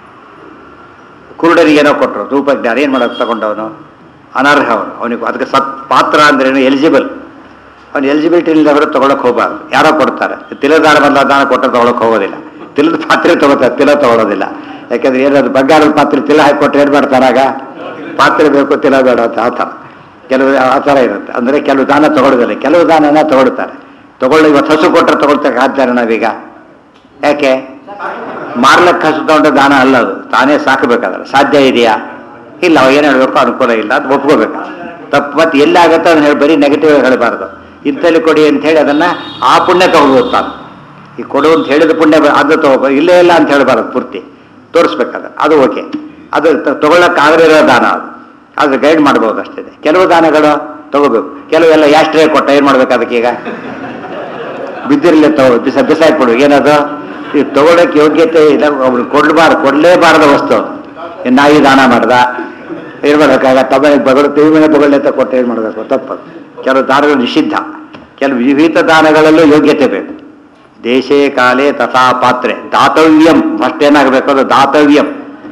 ಕುರುಡರಿಗೆ ಏನೋ ಕೊಟ್ಟರು ಧೂಪಜ್ಞಾನ, ಏನು ಮಾಡೋದು ತಗೊಂಡವನು ಅನರ್ಹ, ಅವನಿಗೆ ಅದಕ್ಕೆ ಪಾತ್ರ ಅಂದ್ರೇನು ಎಲಿಜಿಬಲ್. ಅವ್ನು ಎಲಿಜಿಬಿಲಿಟಿ ಇಲ್ಲದವರು ತೊಗೊಳಕ್ಕೆ ಹೋಗಬಾರ್ದು. ಯಾರೋ ಕೊಡ್ತಾರೆ, ತಿಲದಾನ ಬಂದ ದಾನ ಕೊಟ್ಟರೆ ತೊಗೊಳಕ್ಕೆ ಹೋಗೋದಿಲ್ಲ. ತಿಲದ ಪಾತ್ರೆ ತೊಗೋತಾರೆ, ತಿಲ ತೊಗೊಳೋದಿಲ್ಲ. ಯಾಕೆಂದ್ರೆ ಏನಾದ್ರು ಬಂಗಾರದ ಪಾತ್ರೆ ತಿಲ ಹಾಕಿಕೊಟ್ರೆ ಏನು ಮಾಡ್ತಾರಾಗ, ಪಾತ್ರೆ ಬೇಕು ತಿಲ ಬೇಡ ಅಂತ ಆ ಥರ ಕೆಲವು ಆ ಥರ ಇರುತ್ತೆ. ಅಂದರೆ ಕೆಲವು ದಾನ ತೊಗೊಳ್ಳೋದಿಲ್ಲ, ಕೆಲವು ದಾನನ ತೊಗೊಳ್ತಾರೆ. ಇವತ್ತು ಹಸು ಕೊಟ್ಟರೆ ತೊಗೊಳ್ತಕ್ಕ ಆಚಾರ ನಾವೀಗ. ಯಾಕೆ ಮಾರ್ಲಕ್ಕೆ ಹಸು ತಗೊಂಡ ದಾನ ಅಲ್ಲ ಅದು, ತಾನೇ ಸಾಕಬೇಕಾದ್ರೆ ಸಾಧ್ಯ ಇದೆಯಾ? ಇಲ್ಲ. ಅವಾಗ ಏನು ಹೇಳಬೇಕು, ಅನುಕೂಲ ಇಲ್ಲ ಅಂತ ಒಪ್ಕೋಬೇಕು. ತಪ್ಪು ಮತ್ತೆ ಎಲ್ಲಿ ಆಗುತ್ತೋ ಅದನ್ನ ಹೇಳಿ ಬರೀ ನೆಗೆಟಿವ್ ಹೇಳಬಾರ್ದು. ಇಂಥಲ್ಲಿ ಕೊಡಿ ಅಂತ ಹೇಳಿ ಅದನ್ನು ಆ ಪುಣ್ಯ ತಗೋಬೋದು ತಾನು. ಈ ಕೊಡು ಅಂತ ಹೇಳಿದ ಪುಣ್ಯ ಅದು ತಗೋಬೋದು, ಇಲ್ಲೇ ಇಲ್ಲ ಅಂತ ಹೇಳಬಾರ್ದು, ಪೂರ್ತಿ ತೋರಿಸ್ಬೇಕಾದ್ರೆ ಅದು ಓಕೆ. ಅದು ತೊಗೊಳ್ಳೋಕ್ಕಾಗದಿರೋ ದಾನ ಅದು, ಅದು ಗೈಡ್ ಮಾಡ್ಬೋದು ಅಷ್ಟೇ. ಕೆಲವು ದಾನಗಳು ತಗೋಬೇಕು, ಕೆಲವೆಲ್ಲ ಯಾಸ್ಟ್ರೇ ಕೊಟ್ಟ ಏನು ಮಾಡ್ಬೇಕು, ಅದಕ್ಕೆ ಈಗ ಬಿದ್ದಿರಲಿ ತಗೋ ಬಿಸಾಕ್ಬಿಡು. ಏನದು ಇದು ತಗೊಳ್ಳೋಕೆ ಯೋಗ್ಯತೆ ಇಲ್ಲ, ಅವ್ರು ಕೊಡಲೇಬಾರದ ವಸ್ತು. ನಾಯಿ ದಾನ ಮಾಡ್ದ ಏನು ಮಾಡಬೇಕಾಗ, ತಮ್ಮನಿಗೆ ಬಗಳು ತಿರುಮನೆ ಬಗಳೆ ಅಂತ ಕೊಟ್ಟು ಏನು ಮಾಡಬೇಕು, ತಪ್ಪದು. ಕೆಲವು ದಾನಗಳು ನಿಷಿದ್ಧ, ಕೆಲವು ವಿವಿಧ ದಾನಗಳಲ್ಲೂ ಯೋಗ್ಯತೆ ಬೇಕು. ದೇಶೇ ಕಾಲೇ ತಥಾ ಪಾತ್ರೆ ದಾತವ್ಯಂ. ಫಸ್ಟ್ ಏನಾಗಬೇಕು, ಅದು ದಾತವ್ಯಂ.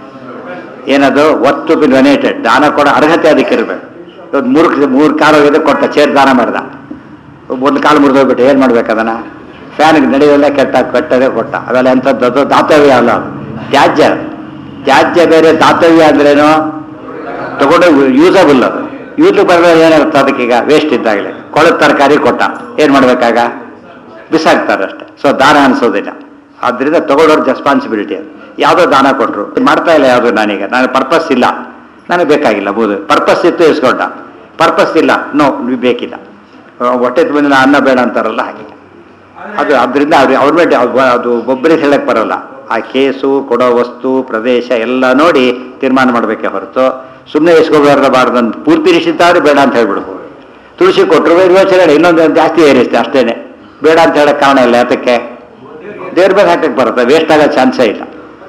ಏನದು ವರ್ತ್ ಟು ಬಿ ಡೊನೇಟೆಡ್. ದಾನ ಕೊಡೋ ಅರ್ಹತೆ ಅದಕ್ಕಿರಬೇಕು. ಇವತ್ತು ಮೂರು ಕಾಲು ಹೋಗಿದೆ ಕೊಟ್ಟ, ಚೇರ್ ದಾನ ಮಾಡ್ದ, ಒಂದು ಕಾಲು ಮುರಿದೋಗ್ಬಿಟ್ಟು ಏನು ಮಾಡ್ಬೇಕು, ಅದನ್ನು ಫ್ಯಾನ್ಗೆ ನಡೆಯೋಲ್ಲ, ಕೆಟ್ಟದೇ ಕೊಟ್ಟ. ಅವೆಲ್ಲ ಎಂಥದ್ದು ದಾತವ್ಯ ಅಲ್ಲ, ಅದು ತ್ಯಾಜ್ಯ. ತ್ಯಾಜ್ಯ ಬೇರೆ, ದಾತವ್ಯ ಅಂದ್ರೇನು ತಗೊಂಡು ಯೂಸಬಲ್. ಅದು ಯೂಟ್ಯೂಬ್ ಬರೋದು ಏನಾಗುತ್ತೆ, ಅದಕ್ಕೀಗ ವೇಸ್ಟ್ ಇದ್ದಾಗಲೇ ಕೊಳದ ತರಕಾರಿ ಕೊಟ್ಟ, ಏನು ಮಾಡಬೇಕಾಗ ಬಿಸಾಕ್ತಾರೆ ಅಷ್ಟೇ. ಸೊ ದಾನ ಅನಿಸೋದಿಲ್ಲ. ಆದ್ದರಿಂದ ತಗೊಳ್ಳೋರು ರೆಸ್ಪಾನ್ಸಿಬಿಲಿಟಿ. ಅದು ಯಾವುದೋ ದಾನ ಕೊಟ್ಟರು ಮಾಡ್ತಾ ಇಲ್ಲ, ಯಾವುದೋ ನಾನು ಪರ್ಪಸ್ ಇಲ್ಲ, ನನಗೆ ಬೇಕಾಗಿಲ್ಲ. ಬೋದು ಪರ್ಪಸ್ ಇತ್ತು ಇಸ್ಕೊಂಡ, ಪರ್ಪಸ್ ಇಲ್ಲ, ನೋ ನೀವು ಬೇಕಿಲ್ಲ, ಹೊಟ್ಟೆ ಬಂದಿನ ಅನ್ನ ಬೇಡ ಅಂತಾರಲ್ಲ ಹಾಗೆ. ಅದು ಅದರಿಂದ ಅವ್ರ ಮೇಲೆ ಅದು ಒಬ್ಬರಿಗೆ ಹೇಳಕ್ಕೆ ಬರೋಲ್ಲ. ಆ ಕೇಸು, ಕೊಡೋ ವಸ್ತು, ಪ್ರದೇಶ ಎಲ್ಲ ನೋಡಿ ತೀರ್ಮಾನ ಮಾಡಬೇಕೆ ಹೊರತು ಸುಮ್ಮನೆ ಇಸ್ಕೊಬಾರ್ದಂತ ಪೂರ್ತಿ ನಿಶ್ಚಿತ ಆದರೆ ಬೇಡ ಅಂತ ಹೇಳ್ಬಿಡ್ಬೋದು. ತುಳಸಿ ಕೊಟ್ಟರು ಯೋಚನೆ ಇನ್ನೊಂದು ಜಾಸ್ತಿ ಏರಿಸ್ತೆ ಅಷ್ಟೇನೆ, ಬೇಡ ಅಂತ ಹೇಳೋಕ್ಕೆ ಕಾರಣ ಇಲ್ಲ. ಅದಕ್ಕೆ ದೇವ್ರ ಮೇಲೆ ಹಾಕಕ್ಕೆ ಬರುತ್ತೆ, ವೇಸ್ಟ್ ಆಗೋ ಚಾನ್ಸೇ ಇಲ್ಲ.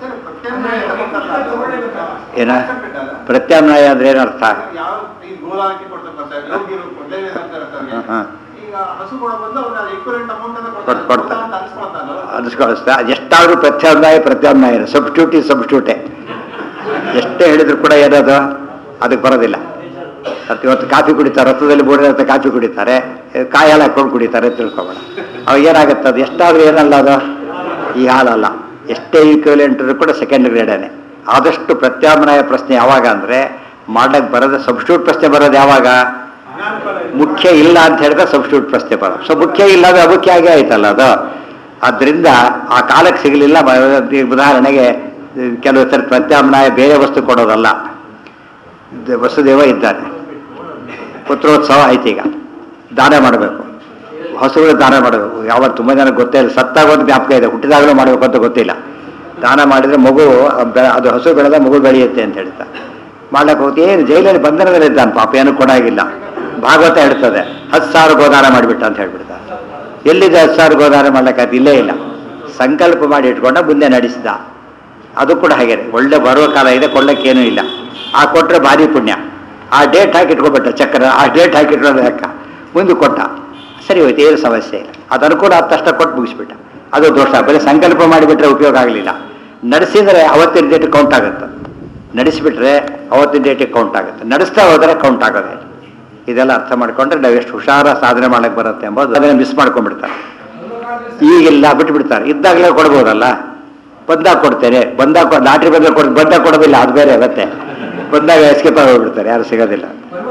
ಏನ ಪ್ರತ್ಯಾಮ್ನಾಯ ಅಂದ್ರೆ ಏನರ್ಥ? ಎಷ್ಟಾದ್ರೂ ಪ್ರತ್ಯಾಮ್ನಾಯ ಸಬ್ಸ್ಟ್ಯೂಟೇ. ಎಷ್ಟೇ ಹೇಳಿದ್ರು ಕೂಡ ಏನದು ಅದಕ್ಕೆ ಬರೋದಿಲ್ಲ. ಇವತ್ತು ಕಾಫಿ ಕುಡಿತಾರೆ, ರಥದಲ್ಲಿ ಬೋರ್ಡ್ ಕಾಫಿ ಕುಡಿತಾರೆ, ಕಾಯಿ ಹಾಲು ಹಾಕೊಂಡು ಕುಡಿತಾರೆ ತಿಳ್ಕೊಬೇಡ. ಅವಾಗ ಏನಾಗುತ್ತೆ, ಅದು ಎಷ್ಟಾದ್ರೂ ಏನಲ್ಲ, ಅದು ಈ ಹಾಲಲ್ಲ. ಎಷ್ಟೇ ಈಕ್ವಲೆಂಟ್ ಕೂಡ ಸೆಕೆಂಡ್ ಗ್ರೇಡೇನೆ. ಆದಷ್ಟು ಪ್ರತ್ಯಾಮ್ನಾಯ ಪ್ರಶ್ನೆ ಯಾವಾಗ ಅಂದರೆ ಮಾಡಕ್ಕೆ ಬರೋದು. ಸಬ್ಸ್ಟ್ಯೂಟ್ ಪ್ರಶ್ನೆ ಬರೋದು ಯಾವಾಗ? ಮುಖ್ಯ ಇಲ್ಲ ಅಂತ ಹೇಳಿದ್ರೆ ಸಬ್ಸ್ಟ್ಯೂಟ್ ಪ್ರಶ್ನೆ ಬರೋದು. ಸೊ ಮುಖ್ಯ ಇಲ್ಲ ಅದು ಅಮುಖ್ಯ ಆಗೇ ಆಯ್ತಲ್ಲ ಅದು. ಆದ್ದರಿಂದ ಆ ಕಾಲಕ್ಕೆ ಸಿಗಲಿಲ್ಲ. ಉದಾಹರಣೆಗೆ ಕೆಲವು ಸರಿ ಪ್ರತ್ಯಾಮ್ನಾಯ ಬೇರೆ ವಸ್ತು ಕೊಡೋದಲ್ಲ. ವಸುದೇವ ಇದ್ದಾನೆ, ಪುತ್ರೋತ್ಸವ ಆಯ್ತು, ಈಗ ದಾನ ಮಾಡಬೇಕು, ಹಸುಗಳು ದಾನ ಮಾಡಬೇಕು. ಯಾವತ್ತು ತುಂಬ ಜನ ಗೊತ್ತೇ ಇಲ್ಲ, ಸತ್ತಾಗೋದು ಜ್ಞಾಪಕ ಇದೆ, ಹುಟ್ಟಿದಾಗಲೂ ಮಾಡಬೇಕು ಅಂತ ಗೊತ್ತಿಲ್ಲ. ದಾನ ಮಾಡಿದರೆ ಮಗು ಅದು ಹಸು ಬೆಳೆದ ಮಗು ಬೆಳೆಯುತ್ತೆ ಅಂತ ಹೇಳ್ತಾ ಮಾಡ್ಲಿಕ್ಕೆ ಹೋಗ್ತಿ. ಏನು ಜೈಲಲ್ಲಿ ಬಂಧನದಲ್ಲಿ ಇದ್ದಾನೆ ಪಾಪ, ಏನು ಕೊಡಾಗಿಲ್ಲ. ಭಾಗವತ ಹೇಳ್ತದೆ 10,000 ಗೋದಾನ ಮಾಡಿಬಿಟ್ಟ ಅಂತ ಹೇಳ್ಬಿಡ್ತಾರೆ. ಎಲ್ಲಿದೆ 10,000 ಗೋದಾನ ಮಾಡ್ಲಿಕ್ಕಾಯ್ತು? ಇಲ್ಲೇ ಇಲ್ಲ. ಸಂಕಲ್ಪ ಮಾಡಿ ಇಟ್ಕೊಂಡ ಮುಂದೆ ನಡೆಸಿದ. ಅದು ಕೂಡ ಹಾಗೆ, ಒಳ್ಳೆ ಬರುವ ಕಾಲ ಇದೆ, ಕೊಡ್ಲಿಕ್ಕೇನೂ ಇಲ್ಲ. ಆ ಕೊಟ್ಟರೆ ಭಾರಿ ಪುಣ್ಯ. ಆ ಡೇಟ್ ಹಾಕಿ ಇಟ್ಕೊಬಿಟ್ಟ, ಚಕ್ರ ಆ ಡೇಟ್ ಹಾಕಿ ಇಟ್ಕೊಳ್ಳೋದು ಲೆಕ್ಕ, ಮುಂದೆ ಕೊಟ್ಟ, ಸರಿ ಹೋಯ್ತು, ಏನು ಸಮಸ್ಯೆ ಇಲ್ಲ. ಅದು ಅನುಕೂಲ ಆದ ತಕ್ಷಣ ಕೊಟ್ಟು ಮುಗಿಸ್ಬಿಟ್ಟ. ಅದು ದೋಷ. ಬರೀ ಸಂಕಲ್ಪ ಮಾಡಿಬಿಟ್ರೆ ಉಪಯೋಗ ಆಗಲಿಲ್ಲ. ನಡೆಸಿದರೆ ಅವತ್ತಿನ ಡೇಟಿಗೆ ಕೌಂಟ್ ಆಗುತ್ತೆ, ನಡೆಸಿಬಿಟ್ರೆ ಅವತ್ತಿನ ಡೇಟಿಗೆ ಕೌಂಟ್ ಆಗುತ್ತೆ, ನಡೆಸ್ತಾ ಹೋದರೆ ಕೌಂಟ್ ಆಗೋದೇ. ಇದೆಲ್ಲ ಅರ್ಥ ಮಾಡ್ಕೊಂಡ್ರೆ ನಾವು ಎಷ್ಟು ಹುಷಾರ ಸಾಧನೆ ಮಾಡಕ್ಕೆ ಬರುತ್ತೆ ಎಂಬುದು ಅದನ್ನು ಮಿಸ್ ಮಾಡ್ಕೊಂಡ್ಬಿಡ್ತಾರೆ. ಈಗೆಲ್ಲ ಬಿಟ್ಟುಬಿಡ್ತಾರೆ. ಇದ್ದಾಗಲೇ ಕೊಡ್ಬೋದಲ್ಲ, ಬಂದಾಗ ಕೊಡ್ತೇನೆ, ಬಂದಾಗ ಲಾಟ್ರಿ ಬಂದಾಗ ಬಂದಾಗ ಕೊಡೋದಿಲ್ಲ, ಅದು ಬೇರೆ ಮತ್ತೆ ಬಂದಾಗ ಎಸ್ಕೇಪ್ ಆಗೋಗ್ಬಿಡ್ತಾರೆ, ಯಾರು ಸಿಗೋದಿಲ್ಲ.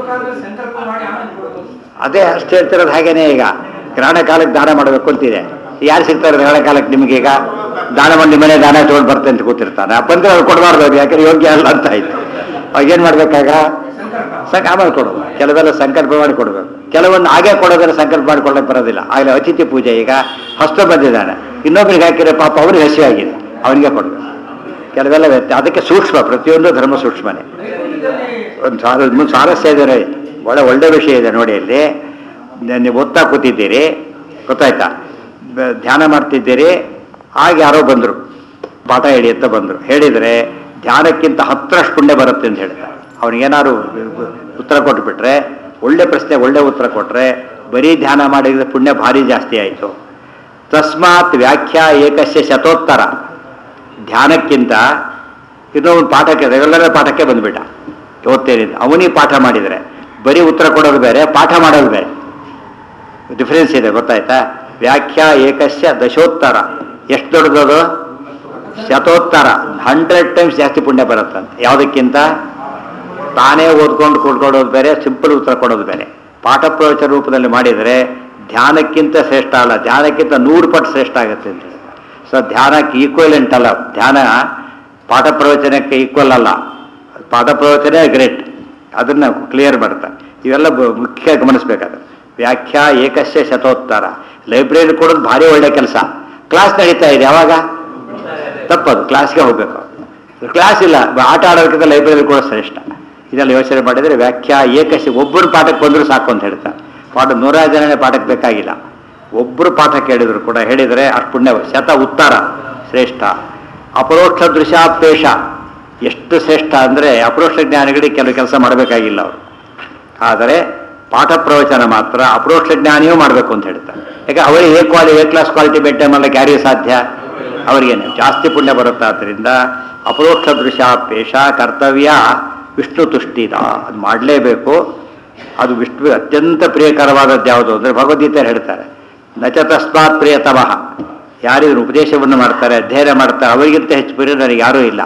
ಅದೇ ಅಷ್ಟು ಹೇಳ್ತಿರೋದು. ಹಾಗೇನೆ ಈಗ ಗ್ರಹಣ ಕಾಲಕ್ಕೆ ದಾನ ಮಾಡಬೇಕು ಅಂತಿದೆ. ಯಾರು ಸಿಗ್ತಾರೆ ಗ್ರಹಣ ಕಾಲಕ್ಕೆ? ನಿಮಗೆ ಈಗ ದಾನ ಮಾಡಿ ಮನೆ ದಾನ ತೊಗೊಂಡು ಬರ್ತೇನೆ ಅಂತ ಕೂತಿರ್ತಾನೆ. ಬಂದರೆ ಅವ್ರು ಕೊಡಬಾರ್ದು, ಅವ್ರು ಯಾಕಂದ್ರೆ ಯೋಗ್ಯ ಅಲ್ಲ ಅಂತ ಆಯ್ತು. ಅವಾಗ ಏನು ಮಾಡ್ಬೇಕಾಗ? ಆಮೇಲೆ ಕೊಡೋದು. ಕೆಲವೆಲ್ಲ ಸಂಕಲ್ಪ ಮಾಡಿ ಕೊಡಬೇಕು. ಕೆಲವೊಂದು ಹಾಗೆ ಕೊಡೋದನ್ನು ಸಂಕಲ್ಪ ಮಾಡಿಕೊಳ್ಳೋಕೆ ಬರೋದಿಲ್ಲ. ಆಗಲೇ ಅತಿಥಿ ಪೂಜೆ, ಈಗ ಹೊಸ್ತ ಬಂದಿದ್ದಾನೆ, ಇನ್ನೊಬ್ಬರಿಗೆ ಹಾಕಿರೋ ಪಾಪ ಅವ್ರಿಗೆ ಹಸಿವಾಗಿದೆ, ಅವನಿಗೆ ಕೊಡಬೇಕು. ಕೆಲವೆಲ್ಲ ಅದಕ್ಕೆ ಸೂಕ್ಷ್ಮ, ಪ್ರತಿಯೊಂದು ಧರ್ಮ ಸೂಕ್ಷ್ಮನೇ. ಒಂದು ಸ್ವಾರಸ್ಯ ಇದೆ, ಒಳ್ಳೆ ವಿಷಯ ಇದೆ ನೋಡಿ. ಅಲ್ಲಿ ನೀವು ಓದ್ತಾ ಕೂತಿದ್ದೀರಿ, ಗೊತ್ತಾಯ್ತಾ, ಧ್ಯಾನ ಮಾಡ್ತಿದ್ದೀರಿ, ಹಾಗೆ ಯಾರೋ ಬಂದರು, ಪಾಠ ಹೇಳಿ ಅಂತ ಬಂದರು. ಹೇಳಿದರೆ ಧ್ಯಾನಕ್ಕಿಂತ 10ರಷ್ಟು ಪುಣ್ಯ ಬರುತ್ತೆ ಅಂತ ಹೇಳ್ತಾರೆ. ಅವ್ನಿಗೇನಾದ್ರು ಉತ್ತರ ಕೊಟ್ಟುಬಿಟ್ರೆ, ಒಳ್ಳೆ ಪ್ರಶ್ನೆ ಒಳ್ಳೆ ಉತ್ತರ ಕೊಟ್ಟರೆ ಬರೀ ಧ್ಯಾನ ಮಾಡಿದರೆ ಪುಣ್ಯ ಭಾರಿ ಜಾಸ್ತಿ ಆಯಿತು. ತಸ್ಮಾತ್ ವ್ಯಾಖ್ಯಾ ಏಕಸ್ಯ ಶತೋತ್ತರ. ಧ್ಯಾನಕ್ಕಿಂತ ಇನ್ನೊಂದು ಪಾಠಕ್ಕೆ, ರೆಗ್ಯುಲರ್ ಪಾಠಕ್ಕೆ ಬಂದುಬಿಟ್ಟ, ಓದ್ತೇನಿದೆ, ಅವನಿಗೆ ಪಾಠ ಮಾಡಿದರೆ ಬರೀ ಉತ್ತರ ಕೊಡೋದು ಬೇರೆ, ಪಾಠ ಮಾಡೋದು ಬೇರೆ, ಡಿಫ್ರೆನ್ಸ್ ಇದೆ, ಗೊತ್ತಾಯ್ತಾ. ವ್ಯಾಖ್ಯಾ ಏಕಸ್ಯ ದಶೋತ್ತರ, ಎಷ್ಟು ದೊಡ್ಡದದು? ಶತೋತ್ತರ, 100 ಟೈಮ್ಸ್ ಜಾಸ್ತಿ ಪುಣ್ಯ ಬರುತ್ತಂತೆ. ಯಾವುದಕ್ಕಿಂತ? ತಾನೇ ಓದ್ಕೊಂಡು ಕೂಡ್ಕೊಡೋದು ಬೇರೆ, ಸಿಂಪಲ್ ಉತ್ತರ ಕೊಡೋದು ಬೇರೆ. ಪಾಠ ಪ್ರವಚನ ರೂಪದಲ್ಲಿ ಮಾಡಿದರೆ ಧ್ಯಾನಕ್ಕಿಂತ ಶ್ರೇಷ್ಠ ಅಲ್ಲ, ಧ್ಯಾನಕ್ಕಿಂತ 100 ಪಟ್ಟು ಶ್ರೇಷ್ಠ ಆಗುತ್ತೆ ಅಂತ. ಸೊ ಧ್ಯಾನಕ್ಕೆ ಈಕ್ವಲೆಂಟ್ ಅಲ್ಲ, ಧ್ಯಾನ ಪಾಠ ಪ್ರವಚನಕ್ಕೆ ಈಕ್ವಲ್ ಅಲ್ಲ. ಪಾಠ ಪ್ರವಚನ ಗ್ರೇಟ್, ಅದನ್ನು ಕ್ಲಿಯರ್ ಮಾಡ್ತಾರೆ. ಇವೆಲ್ಲ ಮುಖ್ಯ ಗಮನಿಸ್ಬೇಕಾದ್ರೆ. ವ್ಯಾಖ್ಯಾ ಏಕಸ್ಯ ಶತೋತ್ತರ. ಲೈಬ್ರರಿ ಕೊಡೋದು ಭಾರಿ ಒಳ್ಳೆ ಕೆಲಸ. ಕ್ಲಾಸ್ ನಡೀತಾ ಇದೆ, ಯಾವಾಗ ತಪ್ಪದು, ಕ್ಲಾಸ್ಗೆ ಹೋಗ್ಬೇಕು. ಕ್ಲಾಸ್ ಇಲ್ಲ, ಆಟ ಆಡೋದಕ್ಕಿಂತ ಲೈಬ್ರರಿ ಕೂಡ ಶ್ರೇಷ್ಠ. ಇದೆಲ್ಲ ಯೋಚನೆ ಮಾಡಿದರೆ ವ್ಯಾಖ್ಯಾ ಏಕಸ್ಯ, ಒಬ್ಬರು ಪಾಠಕ್ಕೆ ಬಂದರೂ ಸಾಕು ಅಂತ ಹೇಳ್ತಾರೆ. ಪಾಠ 100 ಜನನೇ ಪಾಠಕ್ಕೆ ಬೇಕಾಗಿಲ್ಲ, ಒಬ್ಬರು ಪಾಠ ಕೇಳಿದ್ರು ಕೂಡ ಹೇಳಿದರೆ ಅಷ್ಟು ಪುಣ್ಯ. ಶತ ಉತ್ತರ ಶ್ರೇಷ್ಠ. ಅಪರೋಕ್ಷ ದೃಶ್ಯಾಪೇಶ ಎಷ್ಟು ಶ್ರೇಷ್ಠ ಅಂದರೆ, ಅಪರೋಕ್ಷ ಜ್ಞಾನಿಗಳಿಗೆ ಕೆಲವು ಕೆಲಸ ಮಾಡಬೇಕಾಗಿಲ್ಲ ಅವರು. ಆದರೆ ಪಾಠ ಪ್ರವಚನ ಮಾತ್ರ ಅಪರೋಕ್ಷ ಜ್ಞಾನಿಯೂ ಮಾಡಬೇಕು ಅಂತ ಹೇಳ್ತಾರೆ. ಯಾಕೆ ಅವರಿಗೆ ಎ ಕ್ಲಾಸ್ ಕ್ವಾಲಿಟಿ ಮೇಂಟೈನ್ ಮಾಡಲಿಕ್ಕೆ ಯಾರಿಗೆ ಸಾಧ್ಯ? ಅವರಿಗೇನೆ ಜಾಸ್ತಿ ಪುಣ್ಯ ಬರುತ್ತೆ. ಆದ್ದರಿಂದ ಅಪರೋಕ್ಷ ದೃಶ್ಯಾಪೇಶ ಕರ್ತವ್ಯ ವಿಷ್ಣು ತುಷ್ಟಿದ, ಅದು ಮಾಡಲೇಬೇಕು. ಅದು ವಿಷ್ಣು ಅತ್ಯಂತ ಪ್ರಿಯಕರವಾದದ್ದು ಯಾವುದು ಅಂದರೆ ಭಗವದ್ಗೀತೆ ಹೇಳ್ತಾರೆ, ನಚ ತಸ್ಮಾತ್ ಪ್ರಿಯತಮಃ. ಯಾರಿದ್ರು ಉಪದೇಶವನ್ನು ಮಾಡ್ತಾರೆ, ಅಧ್ಯಯನ ಮಾಡ್ತಾರೆ, ಅವರಿಗಿಂತ ಹೆಚ್ಚು ಪ್ರಿಯ ನನಗೆ ಯಾರೂ ಇಲ್ಲ.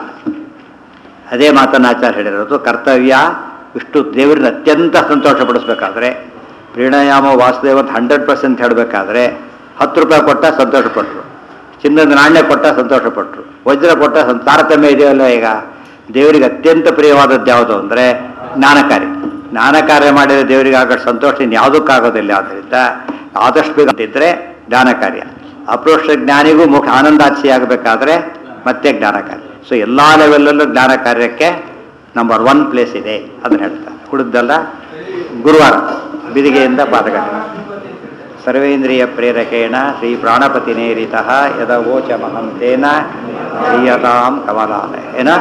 ಅದೇ ಮಾತನ್ನು ಆಚಾರ್ಯ ಹೇಳಿರೋದು. ಕರ್ತವ್ಯ ವಿಷ್ಣು ದೇವರನ್ನ ಅತ್ಯಂತ ಸಂತೋಷಪಡಿಸ್ಬೇಕಾದ್ರೆ, ಪ್ರೀಣಯಾಮ ವಾಸುದೇವ 100% ಹೇಳಬೇಕಾದ್ರೆ 10 ರೂಪಾಯಿ ಕೊಟ್ಟ ಸಂತೋಷಪಟ್ಟರು, ಚಿನ್ನದ ನಾಣ್ಯ ಕೊಟ್ಟ ಸಂತೋಷಪಟ್ಟರು, ವಜ್ರ ಕೊಟ್ಟ ತಾರತಮ್ಯ ಇದೆಯಲ್ಲ. ಈಗ ದೇವರಿಗೆ ಅತ್ಯಂತ ಪ್ರಿಯವಾದದ್ದು ಯಾವುದು ಅಂದರೆ ಜ್ಞಾನ ಕಾರ್ಯ. ಜ್ಞಾನ ಕಾರ್ಯ ಮಾಡಿದರೆ ದೇವರಿಗೆ ಆಗೋ ಸಂತೋಷ ಇನ್ಯಾವುದಕ್ಕಾಗೋದಿಲ್ಲ. ಆದ್ದರಿಂದ ಆದಷ್ಟು ಬೇಗ ಅಂತಿದ್ರೆ ಜ್ಞಾನ ಕಾರ್ಯ. ಅಪರೋಕ್ಷ ಜ್ಞಾನಿಗೂ ಮುಖ ಆನಂದಾಚಿ ಆಗಬೇಕಾದ್ರೆ ಮತ್ತೆ ಜ್ಞಾನ ಕಾರ್ಯ. ಸೊ ಎಲ್ಲ ಲೆವೆಲ್ಲಲ್ಲೂ ಜ್ಞಾನ ಕಾರ್ಯಕ್ಕೆ ನಂಬರ್ 1 ಪ್ಲೇಸ್ ಇದೆ, ಅದನ್ನು ಹೇಳ್ತಾರೆ. ಹುಡುಗ್ದಲ್ಲ ಗುರುವಾರ ಬಿದಿಗೆಯಿಂದ ಪಾದಗಟ್ಟ. ಸರ್ವೇಂದ್ರಿಯ ಪ್ರೇರಕೇಣ ಶ್ರೀ ಪ್ರಾಣಪತಿನೇರಿತಃ ಯದವೋಚ ಮಹಂತೇನ ಶ್ರೀಯತಾಂ ಕಮಲಾಲಯ.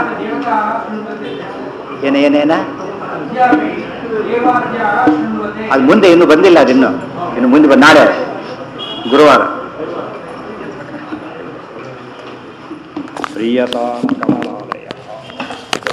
ಏನೇನ ಅದು ಮುಂದೆ ಇನ್ನೂ ಬಂದಿಲ್ಲ, ಅದಿನ್ನು ಇನ್ನು ಮುಂದೆ ನಾಳೆ ಗುರುವಾರ. ಶ್ರೀಯತಾಂ